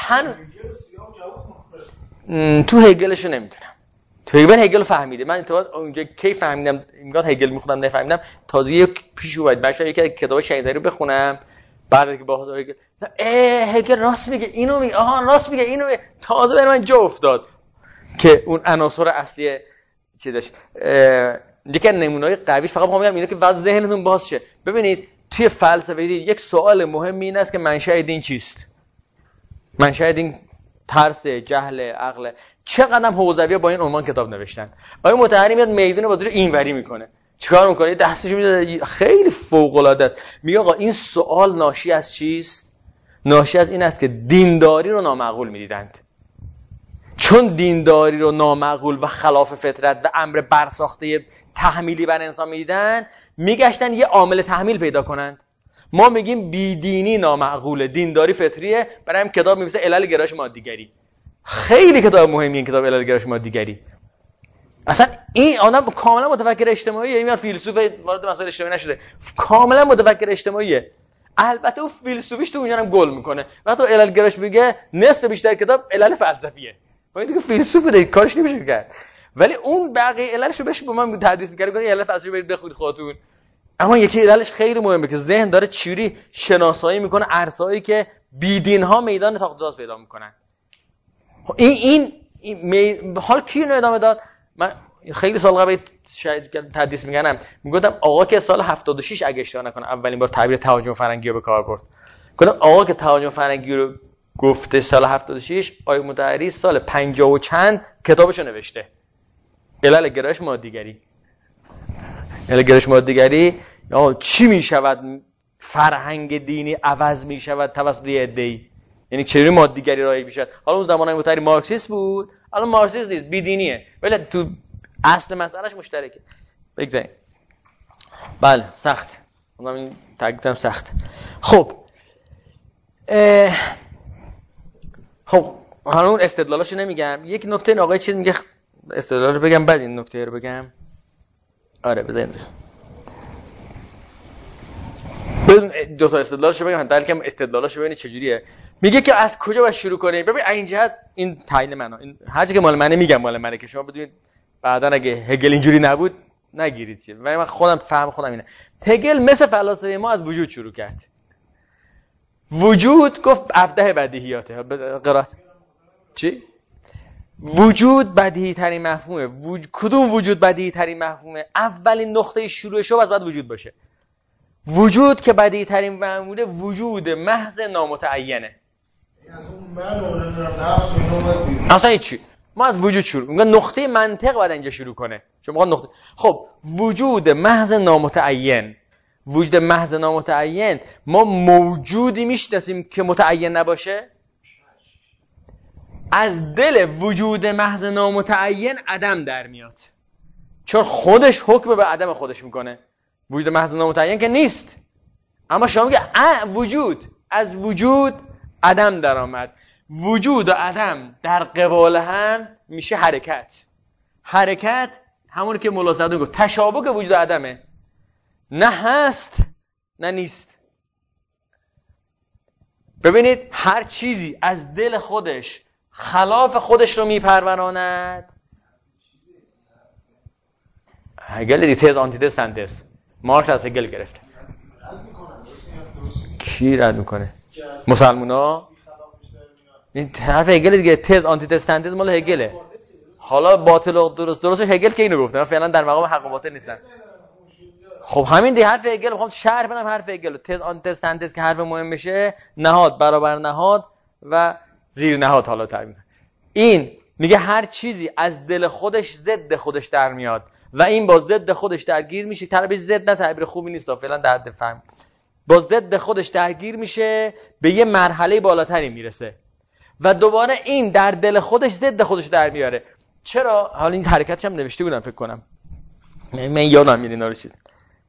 تو هگلشو نمیدونم، تو هگل فهمیده. من اتفاقا اونجا کی فهمیدم اینقدر هگل میخوندم نفهمیدم، تازه یک پیش اومد بچا یکی کتاب شهید طاهری بخونم، بعد که با هگل هگل راست میگه اینو میگه، آها راست میگه اینو میگه، تازه به من جا افتاد که اون عناصر اصلی چی داشت. یکی از نمونه‌های قوی فقط میگم اینو که واسه ذهنتون باز شه. ببینید توی فلسفه یک سوال مهم این است که منشأ دین چیست؟ منشأ دین ترس، جهل، عقل. چقدر حوزوی‌ها با این عنوان کتاب نوشتن. آقای مطهری میاد میدون بازی رو اینوری میکنه. چیکار میکنه؟ دستش میذاره خیلی فوق‌العاده است. میگه آقا این سوال ناشی از چیست؟ ناشی از این است که دینداری رو نامعقول میدیدند. چون دینداری رو نامعقول و خلاف فطرت و امر برساخته تحمیلی بر انسان میدیدن، میگشتن یه عامل تحمیل پیدا کنند. ما میگیم بیدینی نامعقوله، دینداری فطریه. برای هم کتاب می‌نویسه علل گرایش مادیگری. خیلی کتاب مهمیه این کتاب علل گرایش مادیگری. اصلا این آدم کاملا متفکر اجتماعیه، این فیلسوف وارد مسائل اجتماعی نشده، کاملا متفکر اجتماعیه. البته اون فیلسوفیش تو اونجا هم گل میکنه. وقتی علل گرایش میگه نصف بیشتر کتاب علل فلسفیه. با این دیگه فیلسوفه دیگه کارش نمیشه کرد. ولی اون بقیه عللشو بهش با من تحدیث می‌کنه، میگه علل فلسفی برید بخونید خودتون. اما یکی عللش خیلی مهمه که ذهن داره چوری شناسایی میکنه عرصه‌ای که بیدین‌ها میدان تاخت‌داز پیدا میکنن. این حال کی اینو ادامه داد؟ من خیلی سال قبل شاید تحدیث میگنم، میگفتم آقا که سال 76 اگه اشتباه نکنه اولین بار تعبیر تهاجم فرنگی رو به کار برد. گفتم آقا که تهاجم فرنگی رو گفته سال 76، آقای مطهری سال 50 و چند کتابشو نوشته. علل گرایش مادیگری. علل گرایش مادیگری چی میشود فرهنگ دینی عوض میشود توسط یه عده‌ای، یعنی چجوری مادیگری رایج میشد. حالا اون زمانای مطهری مارکسیست بود، الان مارکسیست نیست، بیدینیه، ولی تو اصل مسئلهش مشترکه. بگذاریم. بله سخت، اونم این تاکیدم سخت. خب حالا اون استدلالاشو نمیگم. یک نکته این آقای چیز میگه، استدلال رو بگم بعد این نکته رو بگم. آره بزنید دو تا استدلالشو بگم، بلکه استدلالاشو ببینید چجوریه. میگه که از کجا باید شروع کنیم. ببین این جهت این تعیین منو، این هر چیزی که مال منه میگم مال منه که شما بدونید بعدا اگه هگل اینجوری نبود نگیرید چیه. ولی من خودم فهم خودم اینه. هگل مثل فلاسفه ما از وجود شروع کرد. وجود گفت ابداع بدیهیاته. قرات چی؟ وجود بدیهی ترین مفهومه. کدوم وجود بدیهی ترین مفهومه؟ اولین نقطه شروعش باید وجود باشه. وجود که بدیهی ترین معموله وجود محض نامتعینه. از اون من نمیدونم نفس و اینو باید اصلا هیچی. ما از وجود شروع میگن، نقطه منطق باید اینجا شروع کنه. چون میگن نقطه خب وجود محض نامتعین. وجود محض نامتعین، ما موجودی میشناسیم که متعین نباشه؟ از دل وجود محض نامتعین عدم در میاد، چون خودش حکم به عدم خودش میکنه. وجود محض نامتعین که نیست، اما شما میگه وجود، از وجود عدم در آمد. وجود و عدم در قبال هم میشه حرکت. حرکت همونی که مولا صدوق گفت تشابه وجود و عدمه، نه هست نه نیست. ببینید هر چیزی از دل خودش خلاف خودش رو میپروراند. هگل دی تز آنتیتز سنتز، مارکس از هگل گرفته. کی رد میکنه؟ مسلمونا. این حرف هگل دیگه، تز آنتیتز سنتز مال هگله. حالا باطل و درست هگل که اینو گفته، من فعلا در مقام حق و باطل نیستم. خب همین دی حرف هگل میخوام شرح بدم. حرف هگل تز آنتز سنتز که حرف مهم میشه، نهاد برابر نهاد و زیر نهاد. حالا تعبیر این میگه هر چیزی از دل خودش ضد خودش در میاد و این با ضد خودش درگیر میشه. تعبیر ضد نه تعبیر خوبی نیست فعلا در حد فهم. با ضد خودش درگیر میشه، به یه مرحله بالاتری میرسه و دوباره این در دل خودش ضد خودش در میاره. چرا؟ حالا این حرکتش هم نوشته بودم فکر کنم، من یادم میاد اینا رو. چیز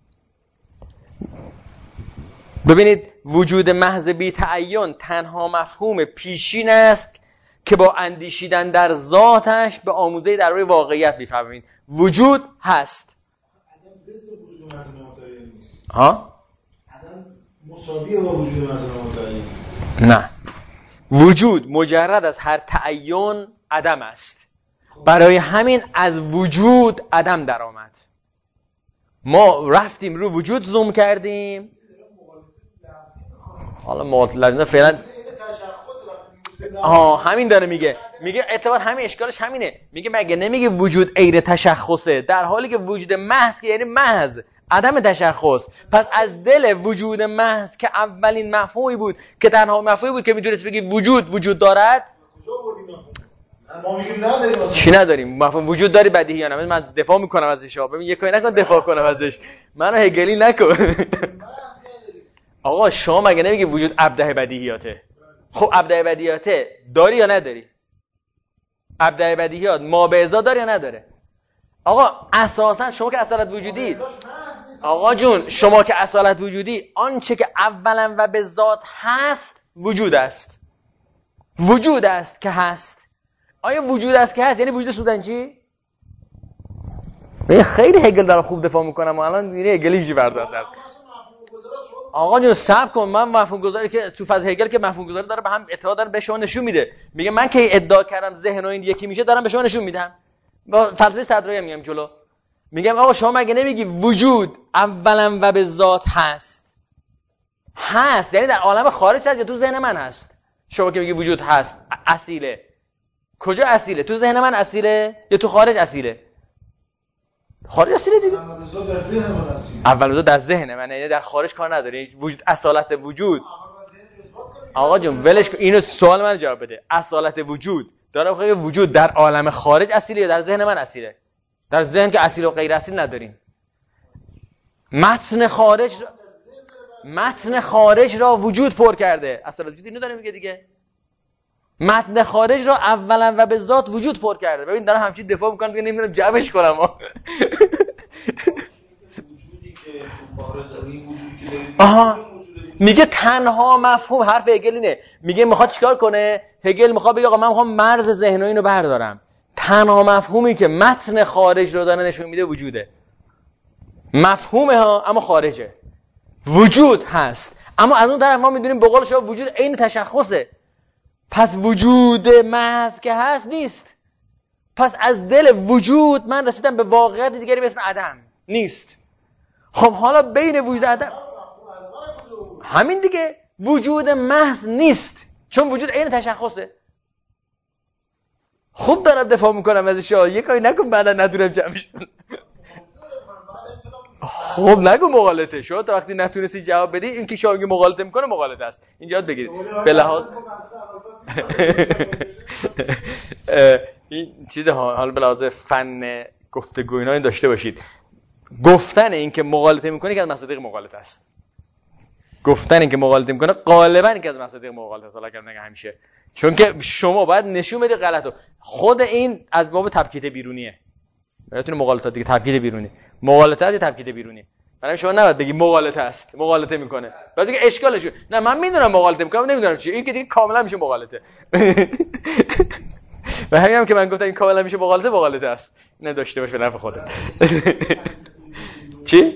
ببینید، وجود محض بی تعین تنها مفهوم پیشین است که با اندیشیدن در ذاتش به آموزه در روی واقعیت میفهمید. وجود هست. عدم ضد وجود محض نامتعین نیست. ها؟ عدم مساویه با وجود محض نامتعین. نه، وجود مجرد از هر تعین عدم است. برای همین از وجود عدم در آمد. ما رفتیم رو وجود زوم کردیم. حالا مطلق فعلا همین داره میگه اعتبار همین اشکالش همینه. میگه مگه نمیگه وجود غیر تشخصه، در حالی که وجود محض که یعنی محض عدم تشخص. پس از دل وجود محض که اولین مفهومی بود، که تنها مفهومی بود که میتونست بگی وجود دارد. ما میگیم نداریم. چی نداریم؟ مفهوم وجود داری بدیهی یا نه؟ من دفاع میکنم ازش. ببین یه کاری نکن دفاع کنم ازش، منو هگلی نکن. آقا شما مگه نمیگی وجود ابداع بدیهیاته؟ خب ابداع بدیهیاته داری یا نداری؟ ابداع بدیهیات ما به ازا داره یا نداره؟ آقا اساسا شما که اصالت وجودی، آقا جون شما که اصالت وجودی، آنچه که اولا و به ذات هست وجود است. وجود است که هست. آیا وجود است که هست یعنی وجود سودنچی؟ خیلی هگل دارم خوب دفاع میکنم و الان میبینی هگلی میشه برداشت. آقا جون صبر کن، من مفهوم گذاری که تو فاز هگل که مفهوم گذاری داره به هم اعتقاد داره، به شما نشون میده. میگه من که ادعا کردم ذهن و این یکی میشه، دارم به شما نشون میدم. با فلسفه صدرایی میگم جلو. میگم آقا شما مگه نمیگی وجود اولا و به ذات هست؟ هست یعنی در عالم خارج هست یا تو ذهن من هست؟ شما که میگی وجود هست اصیله، کجا اصیله؟ تو ذهن من اصیله یا تو خارج اصیله؟ خارج اصیله دیگه. اول در ذهن من، یعنی در خارج کار نداره. وجود اصالت وجود. آقا جون ولش کن، اینو سوال من جواب بده. اصالت وجود داره بخواد وجود در عالم خارج اصیله یا در ذهن من اصیله؟ در ذهن که اصیل و غیر اصیل نداریم. متن خارج را وجود پر کرده. اصالت وجود اینو داره میگه دیگه. متن خارج را اولا و به ذات وجود پر کرده. ببین دارم همچین دفاع میکنم دیگه، نمیدونم جمعش کنم. وجودی که تو خارج وجودی که داریم. آها میگه تنها مفهوم. حرف هگل اینه. میگه میخواد چیکار کنه؟ هگل میخواد بگه آقا من میخوام مرز ذهن و اینو بردارم. تنها مفهومی که متن خارج رو داره نشون میده وجوده. مفهومه ها اما خارجه. وجود هست اما از اون طرف ما میدونیم به قول شما وجود عین تشخصه. پس وجود محض که هست نیست. پس از دل وجود من رسیدم به واقعیت دیگری به اسم عدم نیست. خب حالا بین وجود عدم همین دیگه، وجود محض نیست چون وجود عین تشخصه. خوب دارم دفاع میکنم ازش. یه کاری نکن بعدا ندونم جمعش کنم. خب نگو مغالطه. شما تا وقتی نتونستی جواب بدی، این که شما میگی مغالطه میکنه مغالطه است. اینجا یاد بگیرید. به لحاظ این چیز حالا به لحاظ فن گفتگو اینا داشته باشید. گفتن این که مغالطه میکنه که از مصادیق مغالطه است. گفتن این که مغالطه میکنه غالبا این که از مصادیق مغالطه است. حالا نگه همیشه، چون که شما باید نشون بدید غلطو. خود این از باب تبکیت بیرونیه. بهتون مغالطات دیگه تبکیت بیرونی. مغالطه است تبکیت بیرونی. برای شما نباید بگی مغالطه است، مغالطه میکنه. بعد دیگه اشکالش نه من میدونم مغالطه میکنم، نمیدونم چیه. این که دیگه کاملا میشه مغالطه. و همین هم که من گفتم این کاملا میشه مغالطه است. نه داشته باش به نفع خودت. چی؟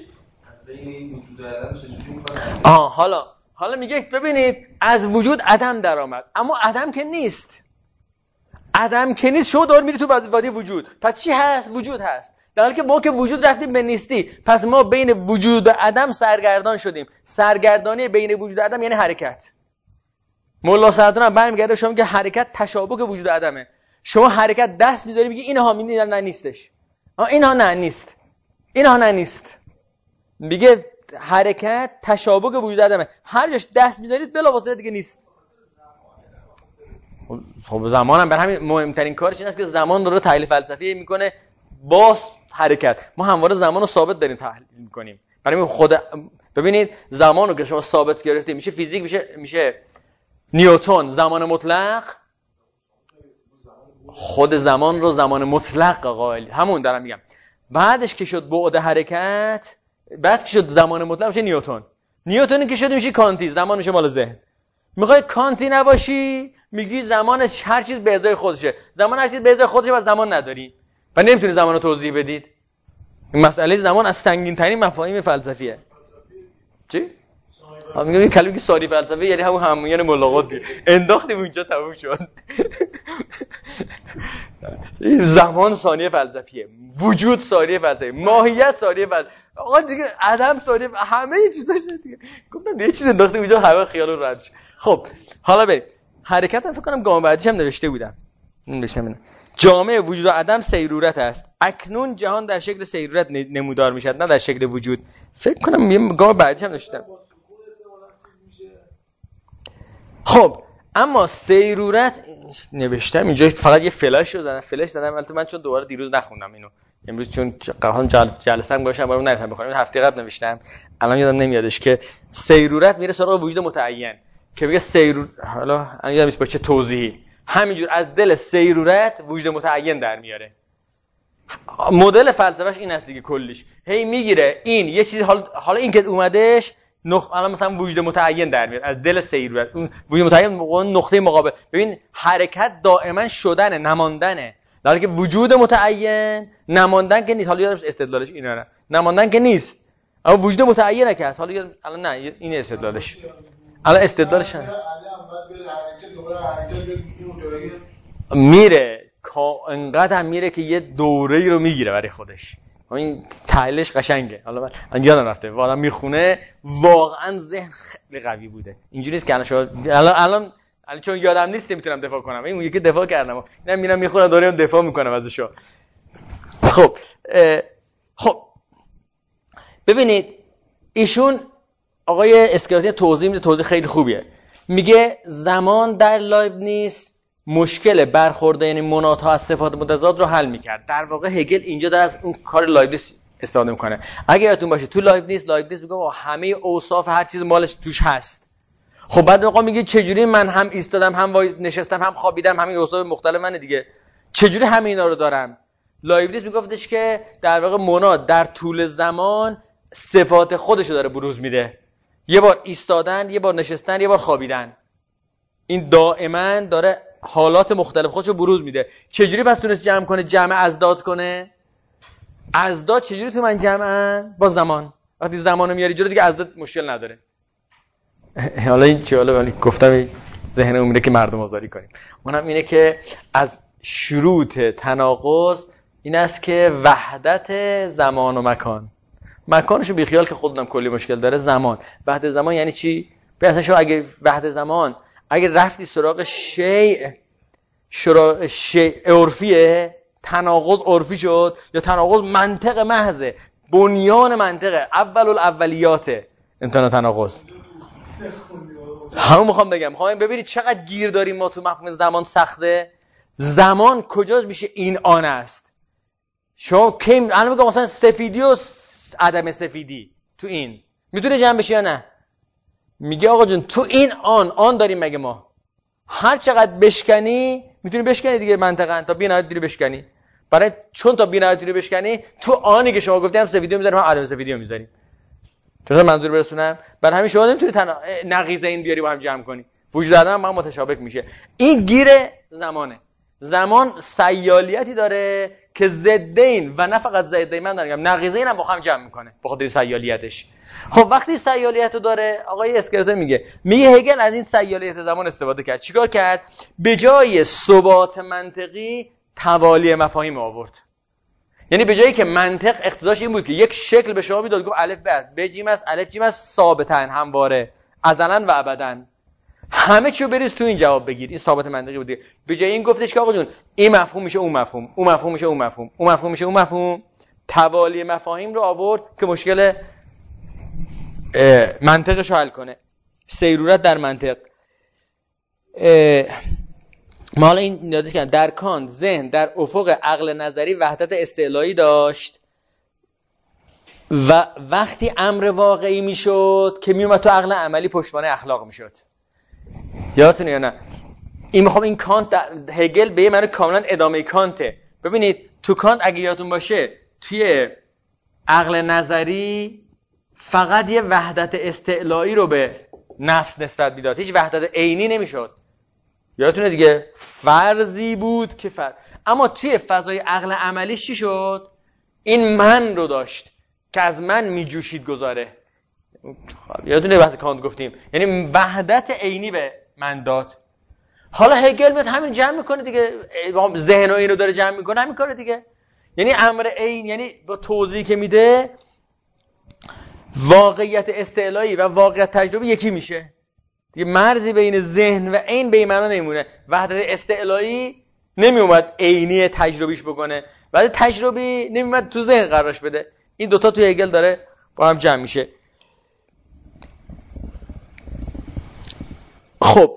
حالا میگه ببینید از وجود عدم در آمد، اما عدم که نیست. عدم که نیست شما دور میری تو وادی وجود. پس چی هست؟ وجود هست. در حالی که ما که وجود رفتیم به نیستی، پس ما بین وجود و عدم سرگردان شدیم. سرگردانی بین وجود و عدم یعنی حرکت. مولا صدران برمیگرده شما میگه حرکت تشابک وجود و عدمه. شما حرکت دست میذاری میگی اینها نه نیستش، اینها نه نیست، اینها نه نیست. میگه حرکت تشابه وجود عدمه، هر جاش دست میذارید بلافاصله دیگه نیست. خب زمان هم برای همین مهمترین کارش این است که زمان رو تحلیل فلسفی میکنه با حرکت. ما همواره زمان رو ثابت داریم تحلیل میکنیم. برای خود ببینید زمان رو که شما ثابت گرفتید میشه فیزیک، میشه نیوتن زمان مطلق. خود زمان رو زمان مطلق قائل، همون دارم میگم. بعدش که شد بعد حرکت، بعد که شد زمان مطلق میشه نیوتن که شد میشه کانتی، زمان میشه مال ذهن. میخوای کانتی نباشی میگی زمان هر چیز به ازای خودشه، زمان هر چیز به ازای خودشه و زمان نداری و نمیتونی زمان رو توضیح بدید. این مسئله زمان از سنگین ترین مفاهیم فلسفیه. چی؟ میگم کلمه که ساری فلسفه یعنی همون ملاقات دی انداختیم اونجا تموم شد. زمان ثانیه فلسفیه، وجود ثانیه فلسفیه، ماهیت ثانیه فلسفیه، آقا دیگه عدم ثانیه، همه چیزا شد دیگه. گفتم یه چیز انداختیم اونجا همه خیال رو رد. خب حالا بریم حرکت. فکر کنم گام بعدیش هم نوشته بودم. نوشتم جامعه وجود و عدم سیرورت است. اکنون جهان در شکل سیرورت نمودار میشد نه در شکل وجود. فکر کنم یه گام بعدیش هم نوشتم. خب اما سیرورت نوشتم اینجا، فقط یه فلاش رو زدم، فلاش زدم. البته من چون دوباره دیروز نخوندم اینو، امروز چون قهرمان جلسه هم گذاشتم برام نرفتم بخونم، هفته قبل نوشتم الان یادم نمیادش که سیرورت میره سراغ وجود متعین که میگه سیرور، حالا الان یادم نیست با چه توضیحی، همینجور از دل سیرورت وجود متعین در میاره. مدل فلسفهش این است دیگه کلیش، هی میگیره این یه چیز، حالا این که اومدش الان مثلا وجود متعین در میاد از دل سیرورت. اون وجود متعین نقطه مقابل. ببین حرکت دائما شدن نماندنه، در حالی که وجود متعین نماندن که نیست. حالا یادم استدلالش اینا نه، نماندن که نیست اما وجود متعینه که حالا الان نه این استدلالش، الان استدلالش میره انقدر هم میره که یه دوره‌ای رو میگیره برای خودش. این تحلیلش قشنگه. حالا من یادم رفته واقعا میخونه، واقعا ذهن خیلی قوی بوده. اینجوری نیست که الان چون یادم نیست نمیتونم دفاع کنم. این یکی دفاع کردم، اینا میرم میخونم دارم دفاع میکنم ازشو. خب ببینید ایشون آقای اسکلاتین توضیح میده، توضیح خیلی خوبیه. میگه زمان در لایبنیتس مشکل برخورده یعنی مناط از صفات متضاد رو حل میکرد. در واقع هگل اینجا داره از اون کار لایبنیتس استفاده میکنه. اگه یادتون باشه تو لایبنیتس میگه همه اوصاف هر چیز مالش توش هست. خب بعد آقا میگه چجوری من هم ایستادم هم نشستم هم خوابیدم، همین اوصاف مختلف منه دیگه، چجوری همه اینا رو دارم؟ لایبنیتس میگفتش که در واقع مناط در طول زمان صفات خودش رو داره بروز میده، یه بار ایستادن، یه بار نشستن، یه بار خوابیدن. این دائما داره حالات مختلف خودشو بروز میده. چجوری پس تونست جمع کنه، جمع ازداد کنه؟ ازداد چجوری تو من جمعن؟ با زمان. وقتی زمانو میاری جلو دیگه ازداد مشکل نداره. حالا این چه، حالا گفتم ذهنمون میره که مردم آزاری کنیم. اونم اینه که از شروط تناقض این است که وحدت زمان و مکانشو بیخیال که خودم کلی مشکل داره. زمان، وحدت زمان یعنی چی؟ مثلا شما اگه وحدت زمان اگه رفتی سراغ شیء عرفیه، تناقض عرفی شد، یا تناقض منطق محضه، بنیان منطقه، اول الاولیاته، امتحان تناقض. همون میخوام بگم ببینید چقدر گیر داریم ما تو مفهوم زمان سخته. زمان کجاست میشه این آن است. شما کی الان میگم مثلا سفیدی و عدم سفیدی تو این میتونه جمع بشه یا نه؟ میگه آقا جون تو این آن داریم، مگه ما هر چقدر بشکنی میتونی بشکنی دیگه، منطقاً تا بی‌نهایت میتونی بشکنی. برای چون تا بی‌نهایت میتونی بشکنی، تو آنی که شما گفتی هم سفیدی میذاریم هم عدم سفیدی میذاریم. چطور منظور برسونم؟ برای همین شما نمیتونی نقیض این بیاری با هم جمع کنی، وجود آدم هم متشابک میشه. این گیر زمانه. زمان سیالیتی داره که ضدین و نه فقط ضدین، من دارم نقیضین هم با هم جمع میکنه به خاطر سیالیتش. خب وقتی سیالیت رو داره، آقای اسکلاتین میگه هگل از این سیالیت زمان استفاده کرد. چیکار کرد؟ به جای ثبات منطقی توالی مفاهیم آورد. یعنی به جایی که منطق اقتضاش این بود که یک شکل به شما میداد، گفت الف ب جیم است، الف جیم است ثابتن همواره ازلا و ابدا، همه چیو بریز تو این جواب بگیر. این ثابت منطقی بود. به جای این گفتش که آقا جون این مفهوم میشه اون مفهوم، اون مفهوم میشه اون مفهوم، اون مفهوم میشه اون مفهوم. توالی مفاهیم رو آورد که مشکل منطقش رو حل کنه. سیرورت در منطق. ما حالا این یادش کردم در کانت ذهن در افق عقل نظری وحدت استعلایی داشت و وقتی امر واقعی میشد که میومد تو عقل عملی پشتوانه اخلاق میشد. یادتونه یا نه؟ این میخوام این کانت هگل به یه معنی کاملا ادامه کانته. ببینید تو کانت اگه یادتون باشه توی عقل نظری فقط یه وحدت استعلایی رو به نفس نسبت میداد، هیچ وحدت عینی نمیشد. یادتونه دیگه فرضی بود که اما توی فضای عقل عملیش چی شد؟ این من رو داشت که از من میجوشید گذاره. یادتونه بحث کانت گفتیم، یعنی وحدت عینی به من داد. حالا هگل میاد همین جمع میکنه دیگه، ذهن و این رو داره جمع میکنه، همین کاره دیگه. یعنی امر عین، یعنی با توضیحی که میده واقعیت استعلایی و واقعیت تجربی یکی میشه دیگه. مرزی بین ذهن و عین به این معنا نمیمونه. وحدت استعلایی نمیومد عینی تجربیش بکنه، ولی تجربی نمیومد تو ذهن قرارش بده. این دوتا توی هگل داره با هم جمع میشه. خب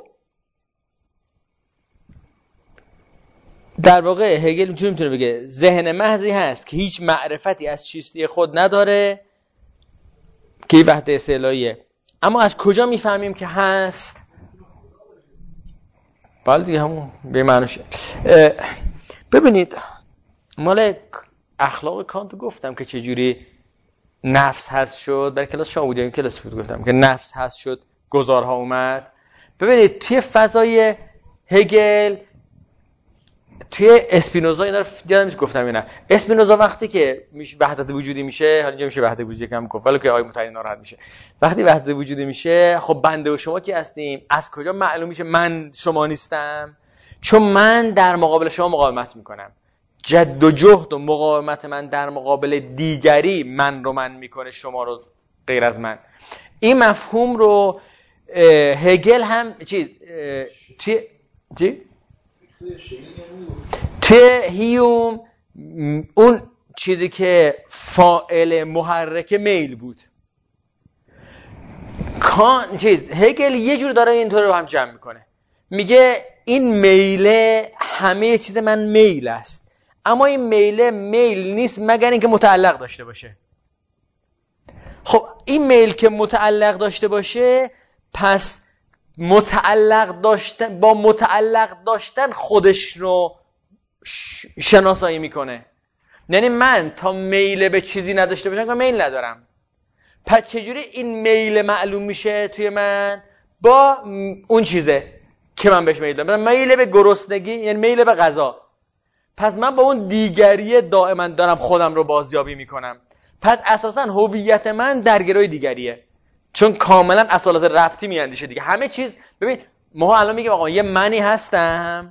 در واقع هگل میتونه بگه ذهن محضی هست که هیچ معرفتی از چیستی خود نداره که این وحدت استعلاییه. اما از کجا میفهمیم که هست؟ بله دیگه همون به معنیشه. ببینید مال اخلاق کانت گفتم که چجوری نفس هست شد. در کلاس شما بودیم، کلاس بود گفتم که نفس هست شد گذارها اومد. ببینید توی فضای هگل، توی اسپینوزا اینا رو یادم نیست گفتم اینا. اسپینوزا وقتی که وحدت وجودی میشه، حالا اینجا میشه وحدت وجودی کم گفت ولی که آقای متعین ناراحت میشه. وقتی وحدت وجودی میشه، خب بنده و شما کی هستیم؟ از کجا معلوم میشه من شما نیستم؟ چون من در مقابل شما مقاومت میکنم. جد و جهد و مقاومت من در مقابل دیگری من رو من میکنه، شما رو غیر از من. این مفهوم رو هگل هم توی هیوم اون چیزی که فاعل محرک میل بود، هگل یه جور داره اینطور رو هم جمع میکنه. میگه این میله همه چیز من میل است، اما این میله میل نیست مگر اینکه متعلق داشته باشه. خب این میل که متعلق داشته باشه، پس متعلق داشتن با متعلق داشتن خودش رو شناسایی میکنه. یعنی من تا میل به چیزی نداشته باشم که میل ندارم. پس چجوری این میل معلوم میشه توی من؟ با اون چیزه که من بهش میل دارم. میل به گرسنگی یعنی میل به غذا. پس من با اون دیگریه دائما دارم خودم رو بازیابی میکنم. پس اساسا هویت من درگیری دیگریه، چون کاملا اصالت ربطی میاندیشه دیگه. همه چیز ببین ما الان میگیم آقا یه منی هستم،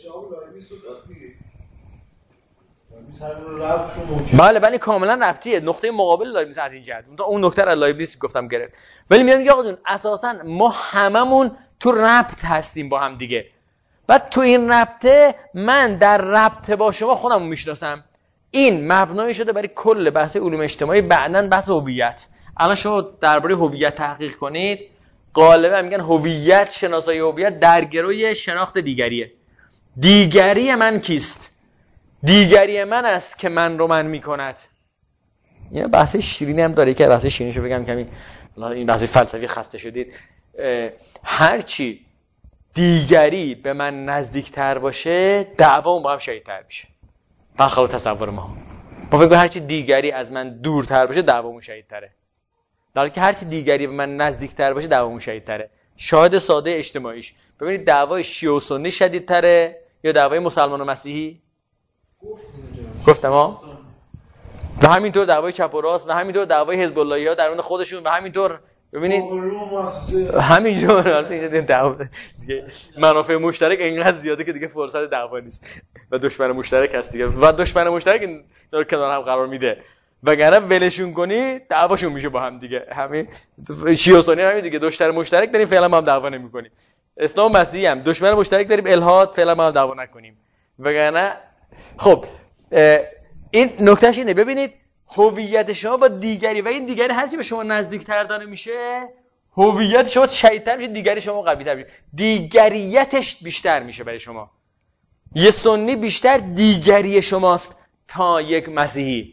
بله ولی کاملا ربطیه، نقطه مقابل لایبنیتس از این جهت. اون نکته رو لایبنیتس گفتم گرفت. ولی میگم آقا جون اساسا ما هممون تو ربط هستیم با هم دیگه، و تو این ربطه من در ربطه با شما خودمو میشناسم. این مبنای شده برای کل بحث علوم اجتماعی، بعداً بحث هویت. الان شما درباره هویت تحقیق کنید، غالبا میگن هویت، شناسایی هویت در گروی شناخت دیگریه. دیگری من کیست؟ دیگری من است که من رو من میکند. این بحث شیرینی هم داره که بحث شیرینیشو بگم کمی این بحث فلسفی خسته شدید. هرچی دیگری به من نزدیکتر باشه دعوامون با هم شدیدتر میشه. برخلاف تصور ما فکر کنم هرچی دیگری از من دورتر باشه دعوامون شدیدتره، در حالی که هرچی دیگری به من نزدیکتر باشه دعوامون شدیدتره. شاهد ساده اجتماعیش ببینید دعوای شیعه و سنی شدیدتره یا دعوای مسلمان و مسیحی؟ گفتم ها. و همینطور دعوای چپ و راست، و همینطور دعوای حزب اللهی‌ها در مورد خودشون، و همینطور ببینید همینجور دیگه منافع مشترک اینقدر زیاده که دیگه فرصت دعوا نیست و دشمن مشترک هست دیگه، و دشمن مشترک اینا رو کنار هم قرار میده، وگرنه ولشون کنی دعواشون میشه با هم دیگه. همین شیعه و سنی همین دیگه، دشمن مشترک داریم فعلا با هم دعوا نمیکنیم. اسلام و مسیحی هم دشمن مشترک داریم، الحاد فعلا ما دعوا نکنیم وگرنه. خب این نکتهش اینه، ببینید هویت شما با دیگری و این دیگری هرچی به شما نزدیکتر داره میشه، هویت شما شدیدتر میشه، دیگری شما قوی‌تر میشه، دیگریتش بیشتر میشه برای شما. یه سنی بیشتر دیگری شماست تا یک مسیحی.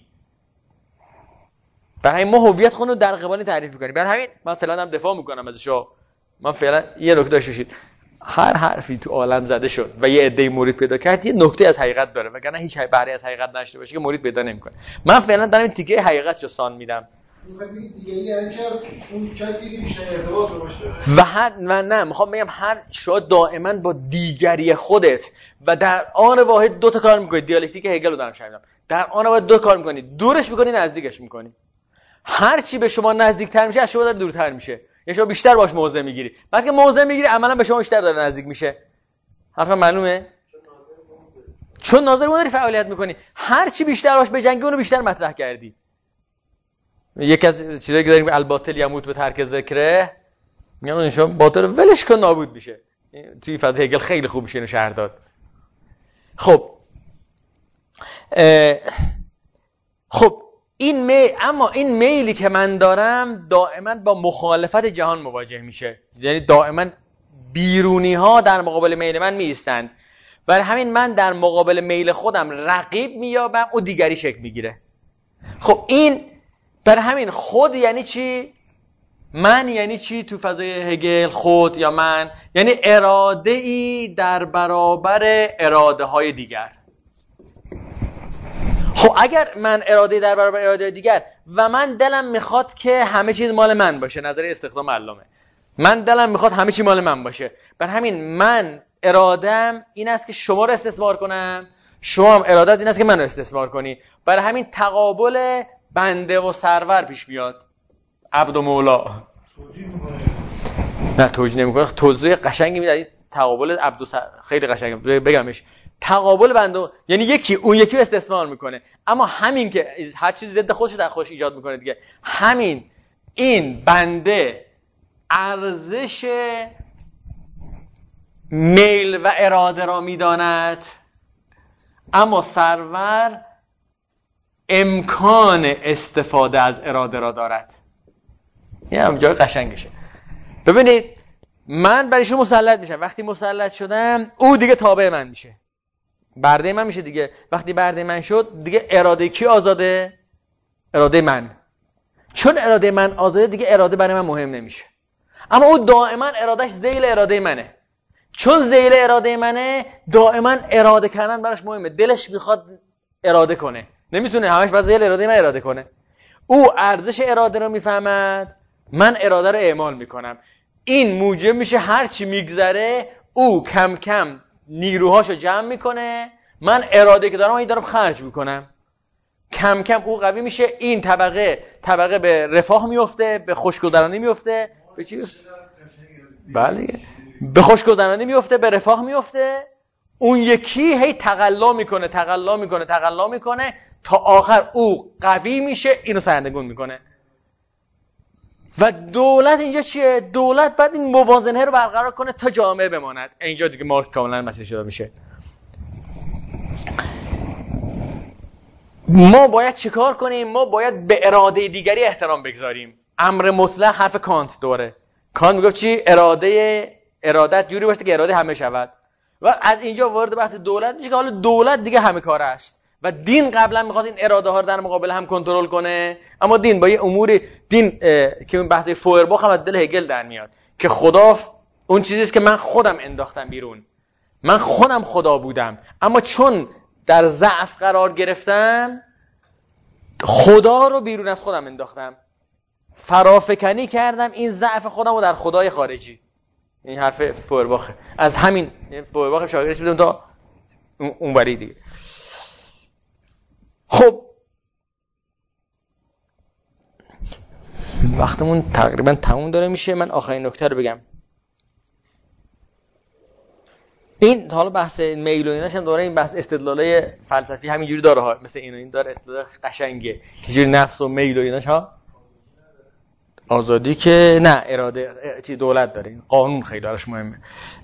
برای همین ما هویت خودمون رو در قبال تعریف می‌کنیم. برای همین من فعلا هم دفاع می‌کنم ازشو. من فعلا یه نکته داشته باشید، هر حرفی تو عالم زده شد و یه عده‌ای مورد پیدا کرد، یه نکته از حقیقت داره، وگرنه هیچ بهره از حقیقت نشته باشه که مورد پیدا نمی‌کنه. من فعلا دارم این تیکه حقیقتشو سان میدم. میخوای بگی دیگری یعنی که اون کسی که بیشتر ارتباط رو باشه و نه میخوام بگم هر شما دائما با دیگری خودت و در آن واحد دو تا کار میکنید. دیالکتیک هگل رو دارم شنیدم. در آن واحد دو کار میکنید، دورش میکنی، نزدیکش میکنی. هر چی به شما نزدیکتر میشه از شما داره دورتر میشه، یعنی شما بیشتر باش موضع میگیری. بعد که موضع میگیری عملا به شما بیشتر داره نزدیک میشه. حرفم معلومه؟ چون ناظر اون داری فعالیت میکنی، هر چی بیشتر باش بجنگی اونو بیشتر مطرح کردی. یکی از چیزایی که داریم الباطل یموت به ترک ذکره، میگم شما باطل ولش کن نابود میشه. توی فضای هگل خیلی خوب میشه اینو شرح داد. خب اما این میلی که من دارم دائما با مخالفت جهان مواجه میشه، یعنی دائما بیرونی ها در مقابل میل من میایستند. برای همین من در مقابل میل خودم رقیب مییابم، او دیگری شکل میگیره. خب این برای همین خود یعنی چی؟ من یعنی چی تو فضای هگل؟ خود یا من یعنی اراده ای در برابر اراده های دیگر. خب اگر من اراده در برابر اراده دیگر و من دلم میخواد که همه چیز مال من باشه، نظریه استخدام علامه، من دلم میخواد همه چیز مال من باشه، برای همین من ارادم این است که شما رو استثمار کنم، شما هم ارادت این است که من رو استثمار کنی. برای همین تقابل بنده و سرور پیش بیاد، عبد و مولا. نه توجیه نمیکنه، توضیح قشنگی میدید. تقابل عبد و خیلی قشنگه بگمش. تقابل بنده یعنی یکی اون یکی رو استثمار میکنه، اما همین که هر چیزی ضد خودش در خودش ایجاد میکنه دیگه، همین این بنده ارزش میل و اراده را میداند، اما سرور امکان استفاده از اراده را دارد. این هم جای قشنگشه. ببینید من برایشون مسلط میشم، وقتی مسلط شدم او دیگه تابع من میشه، برده من میشه دیگه. وقتی برده من شد دیگه اراده کی آزاده؟ اراده من. چون اراده من آزاده دیگه اراده برای من مهم نمیشه، اما او دائما ارادهش ذیل اراده منه. چون ذیل اراده منه دائما اراده کردن براش مهمه، دلش میخواد اراده کنه، نمیتونه همش با ذیل اراده من اراده کنه. او ارزش اراده رو میفهمد، من اراده رو اعمال میکنم. این موجب میشه هر چی میگذره او کم کم نیروهاشو جمع میکنه، من اراده که دارم این دارم خرج میکنم، کم کم او قوی میشه. این طبقه به رفاه میفته، به خوشگذرانی میفته، به چی میفته؟ بله به خوشگذرانی میفته، به رفاه میفته. اون یکی هی تقلا میکنه تا آخر او قوی میشه، اینو سرنگون میکنه. و دولت اینجا چیه؟ دولت باید این موازنه رو برقرار کنه تا جامعه بماند. اینجا دیگه مارکس کاملا مسئله شده میشه. ما باید چیکار کنیم؟ ما باید به اراده دیگری احترام بگذاریم. امر مطلق حرف کانت دوره. کانت میگفت چی؟ ارادت جوری باشه که اراده همه شود. و از اینجا وارد بحث دولت میشه که حالا دولت دیگه همه کار است و دین قبلا میخواد این اراده ها رو در مقابل هم کنترل کنه، اما دین با یه امور دین که اون بحث فوئرباخ هم از دل هگل در میاد که خدا اون چیزیست که من خودم انداختم بیرون، من خودم خدا بودم، اما چون در ضعف قرار گرفتم خدا رو بیرون از خودم انداختم، فرافکنی کردم این ضعف خودم رو در خدای خارجی. این حرف فوئرباخه. از همین فوئرباخ شاگردش بودم تا اونوری دیگه. خب وقتمون تقریبا تموم داره میشه. من آخرین نکته رو بگم. این حالا بحث میل و ایناش هم داره، این بحث استدلالای فلسفی همینجوری داره ها، مثل این داره استدلال قشنگه که جوری نفس و میل و ایناش ها آزادی که نه، اراده چی دولت داره، این قانون خیلی براش مهمه.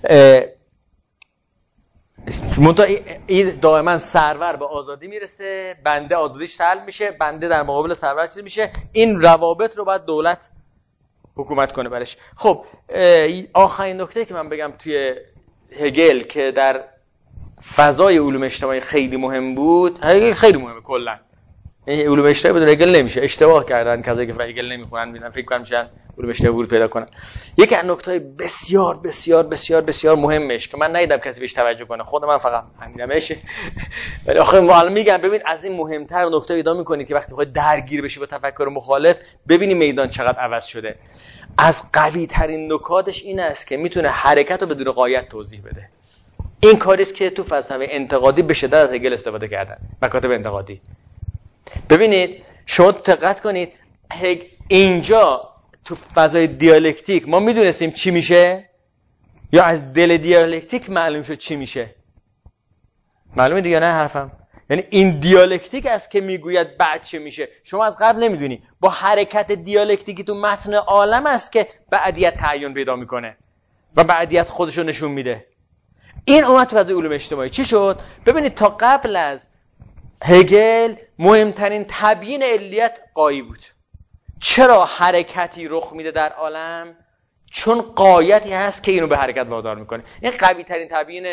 این دائما سرور به آزادی میرسه، بنده آزادیش سلب میشه، بنده در مقابل سرور چیز میشه. این روابط رو باید دولت حکومت کنه برش. خب آخرین نکته که من بگم توی هگل که در فضای علوم اجتماعی خیلی مهم بود، هگل خیلی مهمه کلا. این علوم اجتماعی بدون هگل نمیشه. اشتباه کردن کسایی که هگل نمیخونن، میرن فکر کنن میشن علوم اجتماعی ورود پیدا کنن. یکی از نکته‌های بسیار بسیار بسیار بسیار مهمش که من ندیدم کسی بهش توجه کنه، خود من فقط همینمشه، ولی آخه معلم میگم ببین از این مهمتر نکته پیدا می‌کنی که وقتی بخوای درگیر بشی با تفکر مخالف، ببینی میدان چقدر عوض شده. از قوی ترین نکاتش این است که میتونه حرکت رو بدون قایت توضیح بده. این کاری است که تو فلسفه انتقادی به شدت از هگل استفاده کردن، مکاتب انتقادی. ببینید شما دقت کنید، اینجا تو فضای دیالکتیک ما میدونستیم چی میشه، یا از دل دیالکتیک معلوم شد چی میشه؟ معلومه دیگه نه حرفم؟ یعنی این دیالکتیک است که میگوید بعد چه میشه. شما از قبل نمیدونی، با حرکت دیالکتیکی تو متن عالم است که بعدیت تعین پیدا میکنه و بعدیت خودش رو نشون میده. این اومد تو فضای علوم اجتماعی چی شد؟ ببینید تا قبل از هگل مهمترین تبیین علیت قایی بود. چرا حرکتی رخ میده در عالم؟ چون قایتی هست که اینو به حرکت وادار میکنه. این قوی ترین تبیین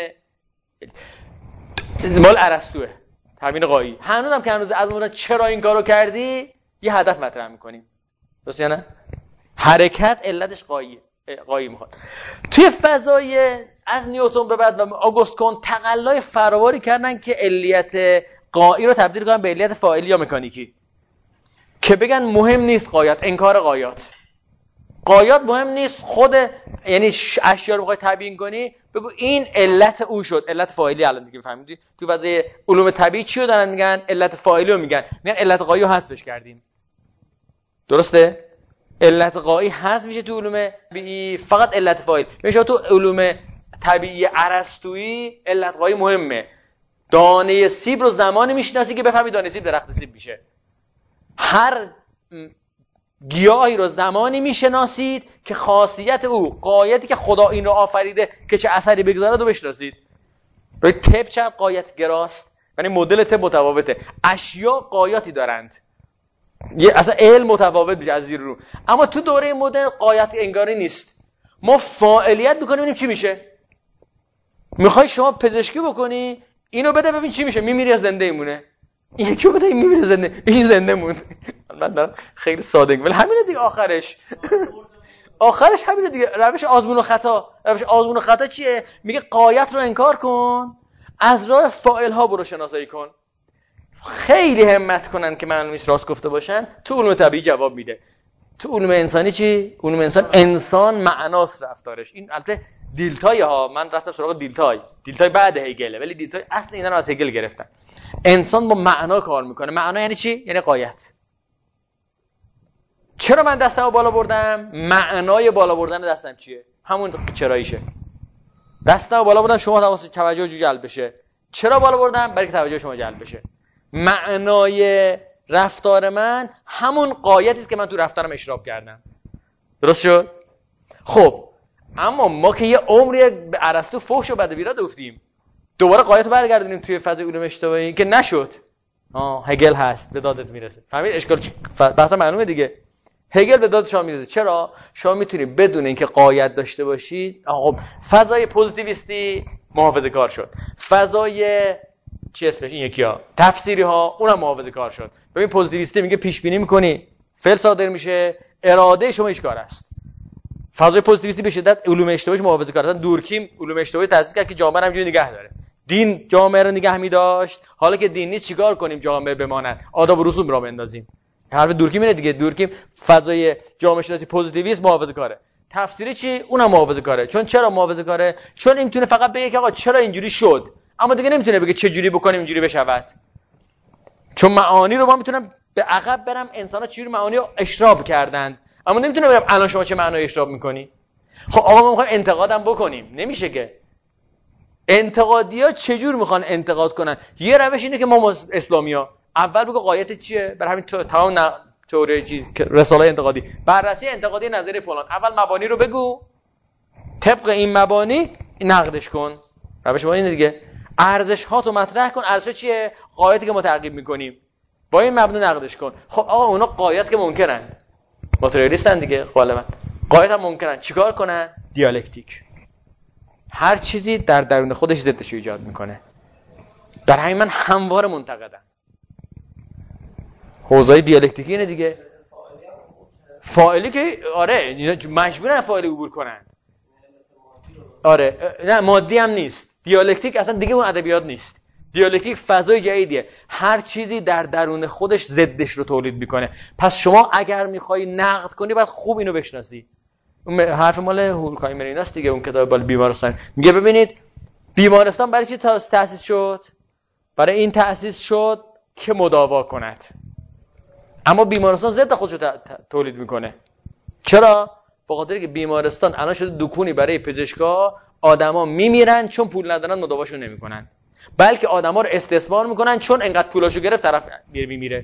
مال ارسطوئه، تبیین قایی. هنوزم که هنوز از اون چرا این کارو کردی یه هدف مطرح میکنیم، درست یا نه؟ حرکت علتش قایی میخواد. توی فضای از نیوتن به بعد و آگوست کونت تقلای فراوانی کردن که علیت قایی رو تبدیل کنن به علیت فاعلی یا مکانیکی، که بگن مهم نیست قایت، انکار قایات مهم نیست. خود یعنی اشیا رو بخوای تبیین کنی بگو این علت اون شد، علت فاعلی. الان دیگه فهمیدی تو فضای علوم طبیعی چی رو دارن میگن؟ علت فاعلی رو میگن علت قایی رو حذفش کردیم. درسته؟ علت قایی حذف میشه تو علوم طبیعی، فقط علت فاعل میشه. تو علوم طبیعی ارسطویی علت قایی مهمه. دانه سیب رو زمانی میشناسی که بفهمی دانه سیب درخت سیب میشه. هر گیاهی رو زمانی میشناسید که خاصیت او، قایتی که خدا این رو آفریده که چه اثری بگذاره رو بشناسید. روی طب چه قایت گراست، یعنی مدل طب متفاوته، اشیا قایاتی دارند، یه اصلا علم متفاوت میشه از زیر رو. اما تو دوره مدرن قایت انگاری نیست. ما فاعلیت میکنیم ببینیم چی میشه. میخوای شما پزشکی بکنی، اینو بده ببین چی میشه، میمیری یا زنده میمونه. یکی بده این میمیره زنده، این زنده موند. من دارم خیلی ساده ولی همینه دیگه. آخرش همینه دیگه. روش آزمون و خطا چیه؟ میگه قایت رو انکار کن، از راه فاعل ها برو شناسایی کن. خیلی همت کنن که معلومش راست گفته باشن. تو علوم طبیعی جواب میده. تو علوم انسانی چی؟ علوم انسان معناست رفتارش. این البته دیلتای ها، من رفتم سراغ دیلتای بعد هگله، ولی دیلتای اصل اینا رو از هگل گرفتن. انسان با معنا کار میکنه. معنا یعنی چی؟ یعنی قایت. چرا من دستمو بالا بردم؟ معنای بالا بردن دستم چیه؟ همون چراییشه. دستمو بالا بردم شما توجه جلب بشه. چرا بالا بردم؟ برای که توجه شما جلب بشه. معنای رفتار من همون قایتی است که من تو رفتارم اشراف کردم. درست شد؟ خب اما ما که یه عمری به ارسطو فحش و بد و بیراد گفتیم، دوباره قایت رو برگردونیم توی فضای علوم اجتماعی که نشد. هگل هست به دادت میرسه. فهمید اشکال بحث معلومه دیگه. هگل به داد شما میرسه. چرا؟ شما میتونید بدون اینکه قایت داشته باشید. خب فضای پوزیتیویستی محافظه کار شد. فضای چی اسمش این یکی‌ها تفسیری ها اونم محافظه کار شد. ببین پوزیتیویستی میگه پیش بینی میکنی، فعل صادر میشه، اراده شما هیچ کار است. فضای پوزیتیویستی به شدت علوم اجتماعی محافظه کار. مثلا دورکیم علوم اجتماعی تأسیس کرد که جامعه رو همینجوری نگه داره. دین جامعه رو نگه می‌داشت. حالا که دین نیست چیکار کنیم جامعه بماند؟ آداب و رسوم را بندازیم. حرف دورکیم اینه دیگه. دورکیم فضای جامعه شناسی پوزیتیویسم محافظه کاره. تفسیری چی؟ اونم محافظه کاره. چرا محافظه کاره؟ چون این میتونه فقط بگه که آقا چرا اینجوری شد، اما دیگه نمیتونه بگه چه جوری بکنیم اینجوری بشود. چون معانی رو ما میتونم به عقب برم انسان‌ها چجوری معانی رو اشراب کردند، اما نمیتونه بگم الان شما چه معنایی اشراب می‌کنی. خب آقا ما می‌خوایم انتقادم بکنیم، نمیشه که. انتقادی‌ها چجور میخوان انتقاد کنن؟ یه روش اینه که ما اسلامیا اول بگو قایت چیه، برای همین تمام تئوری رساله انتقادی، بررسی انتقادی نظری فلان، اول مبانی رو بگو، طبق این مبانی نقدش کن. روش ما اینه دیگه، ارزش ها تو مطرح کن. ارزش چیه؟ قایتی که ما تعقیب میکنیم، با این مبنا نقدش کن. خب آقا اونا قایت که منکرن، ماتریالیستن دیگه غالبا، قایت هم منکرن، چیکار کنن؟ دیالکتیک. هر چیزی در درون خودش ضدش ایجاد میکنه. در همین من همواره منتقدم. حوزه دیالکتیکی اینه دیگه. فاعلی که آره مجبورن فاعلی عبور کنن. آره نه مادی هم نیست. دیالکتیک اصلا دیگه اون ادبیات نیست. دیالکتیک فضای جدیدیه. هر چیزی در درون خودش ضدش رو تولید میکنه. پس شما اگر میخوای نقد کنی باید خوب اینو بشناسی. اون حرف مال هورکهایمر ایناست دیگه، اون کتاب بال بیمارستان. میگه ببینید بیمارستان برای چی تأسیس شد؟ برای این تأسیس شد که مداوا کند. اما بیمارستان ضد خودشو تولید میکنه. چرا؟ به خاطر که بیمارستان الان شده دکونی برای پزشکا. آدما میمیرن چون پول ندارن، مداواشون نمیکنن، بلکه آدما رو استثمار میکنن چون انقدر پولاشو گرفت طرف میمیره.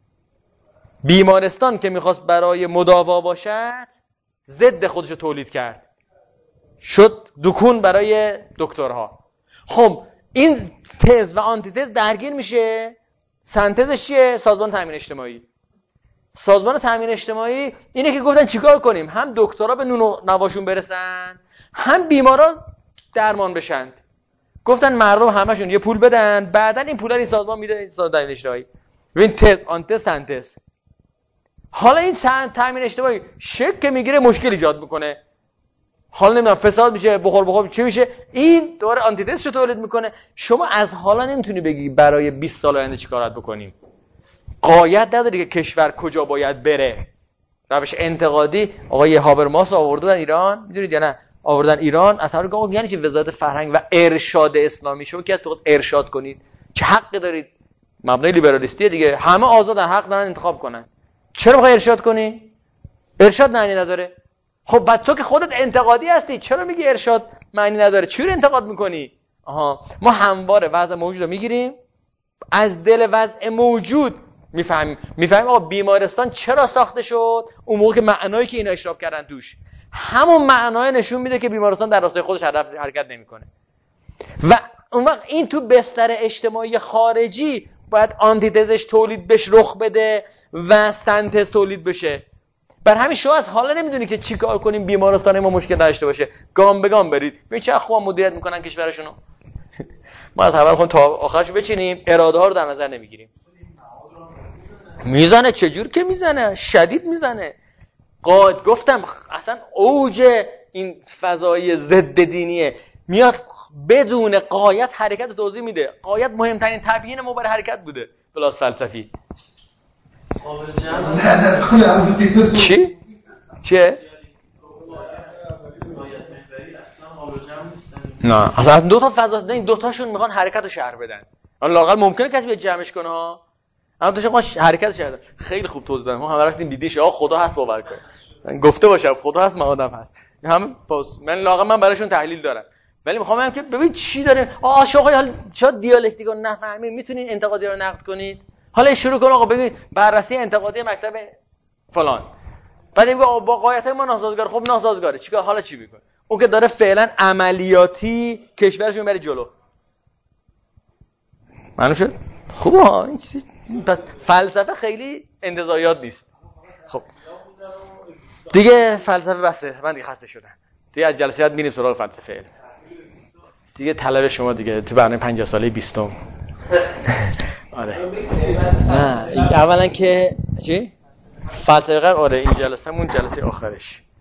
بیمارستان که میخواست برای مداوا باشد ضد خودشو تولید کرد، شد دکون برای دکترها. خب این تز و آنتیتز درگیر میشه. سنتزش چیه؟ سازمان تامین اجتماعی. سازمان تامین اجتماعی اینه که گفتن چیکار کنیم؟ هم دکترها به نون و نواشون برسن، هم بیمارا درمان بشن. گفتن مردم همشون یه پول بدن، بعدن این پولا این سازمان میده این سازمان تامین اجتماعی. ببین تز آنتز سنتز. حالا این تامین اجتماعی شک که میگیره مشکل ایجاد میکنه. حالا نمیدونم فساد میشه، بخور چی میشه، این دوباره آنتیتز رو تولید میکنه. شما از حالا نمیتونی بگی برای 20 سال آینده چیکار بکنیم. قایت نداره که کشور کجا باید بره. روش انتقادی آقای هابرماس آوردن ایران، میدونید یا نه؟ آوردن ایران، اصلا گفتن یعنی چی وزارت فرهنگ و ارشاد اسلامی؟ شما که از تو ارشاد کنید چه حقی دارید؟ مبنای لیبرالیستی دیگه، همه آزادن، حق دارن انتخاب کنن. چرا میخوای ارشاد کنی؟ ارشاد معنی نداره. خب بعد تو که خودت انتقادی هستی چرا میگی ارشاد معنی نداره؟ چی رو انتقاد میکنی؟ ما همواره وضع موجود رو میگیریم، از دل وضع موجود میفهمیم آقا بیمارستان چرا ساخته شد. اون موقع که معنایی که اینا اشراف کردن توش همون معنای نشون میده که بیمارستان در راستای خودش حرکت نمیکنه. و اون وقت این تو بستر اجتماعی خارجی باید آنتیتزش تولید بشه، رخ بده و سنتز تولید بشه. بر همین شما از حالا نمیدونی که چی کار کنیم بیمارستان ما مشکل داشته باشه. گام به گام برید. ببین چه خوب مدیریت میکنن کشورشونو. ما از اول خود تا آخرش بچینیم، اراده ها رو در نظر نمیگیریم. میزنه چجور که میزنه، شدید میزنه. گفتم اصلا اوج این فضای ضد دینیه، میاد بدون قایت حرکت توضیح میده. قایت مهمترین تبیین ما برای حرکت بوده پلاس فلسفی. چی؟ چیه؟ نه اصلا دو تا فضا، این دو تاشون میخوان حرکت رو شرح بدن. لااقل ممکنه کسی بیاد جمعش کنه ها، اما تو شما حرکت شرح. خیلی خوب توضیح بدم. ما هم رفتیم دیدیش آقا خدا هست باور کن. من گفته باشم خدا هست، من آدم هست. همه پاس من لااقل من براشون تحلیل دارم. ولی میخوام بگم که ببین چی داره. شما حالا چرا دیالکتیک رو نفهمید میتونین انتقادی رو نقد کنید. حالا شروع کن آقا بگید بررسی انتقادی مکتب فلان. بعد میگه با قایتای ما ناسازگار. خب ناسازگاره چیکار؟ حالا چی میکنه؟ اون که داره فعلا عملیاتی کشورش میبره جلو. معلوم شد؟ خوبه ها این چیز. پس فلسفه خیلی انتزاعیات نیست. خب دیگه فلسفه بسه. من دیگه خسته شدم. دیگه از جلسات میریم سراغ فلسفه. دیگه طلب شما دیگه تو برنامه 50 ساله 20م. آره. نه اولا که چی؟ فلسفه آره این جلسه همون جلسه آخرش.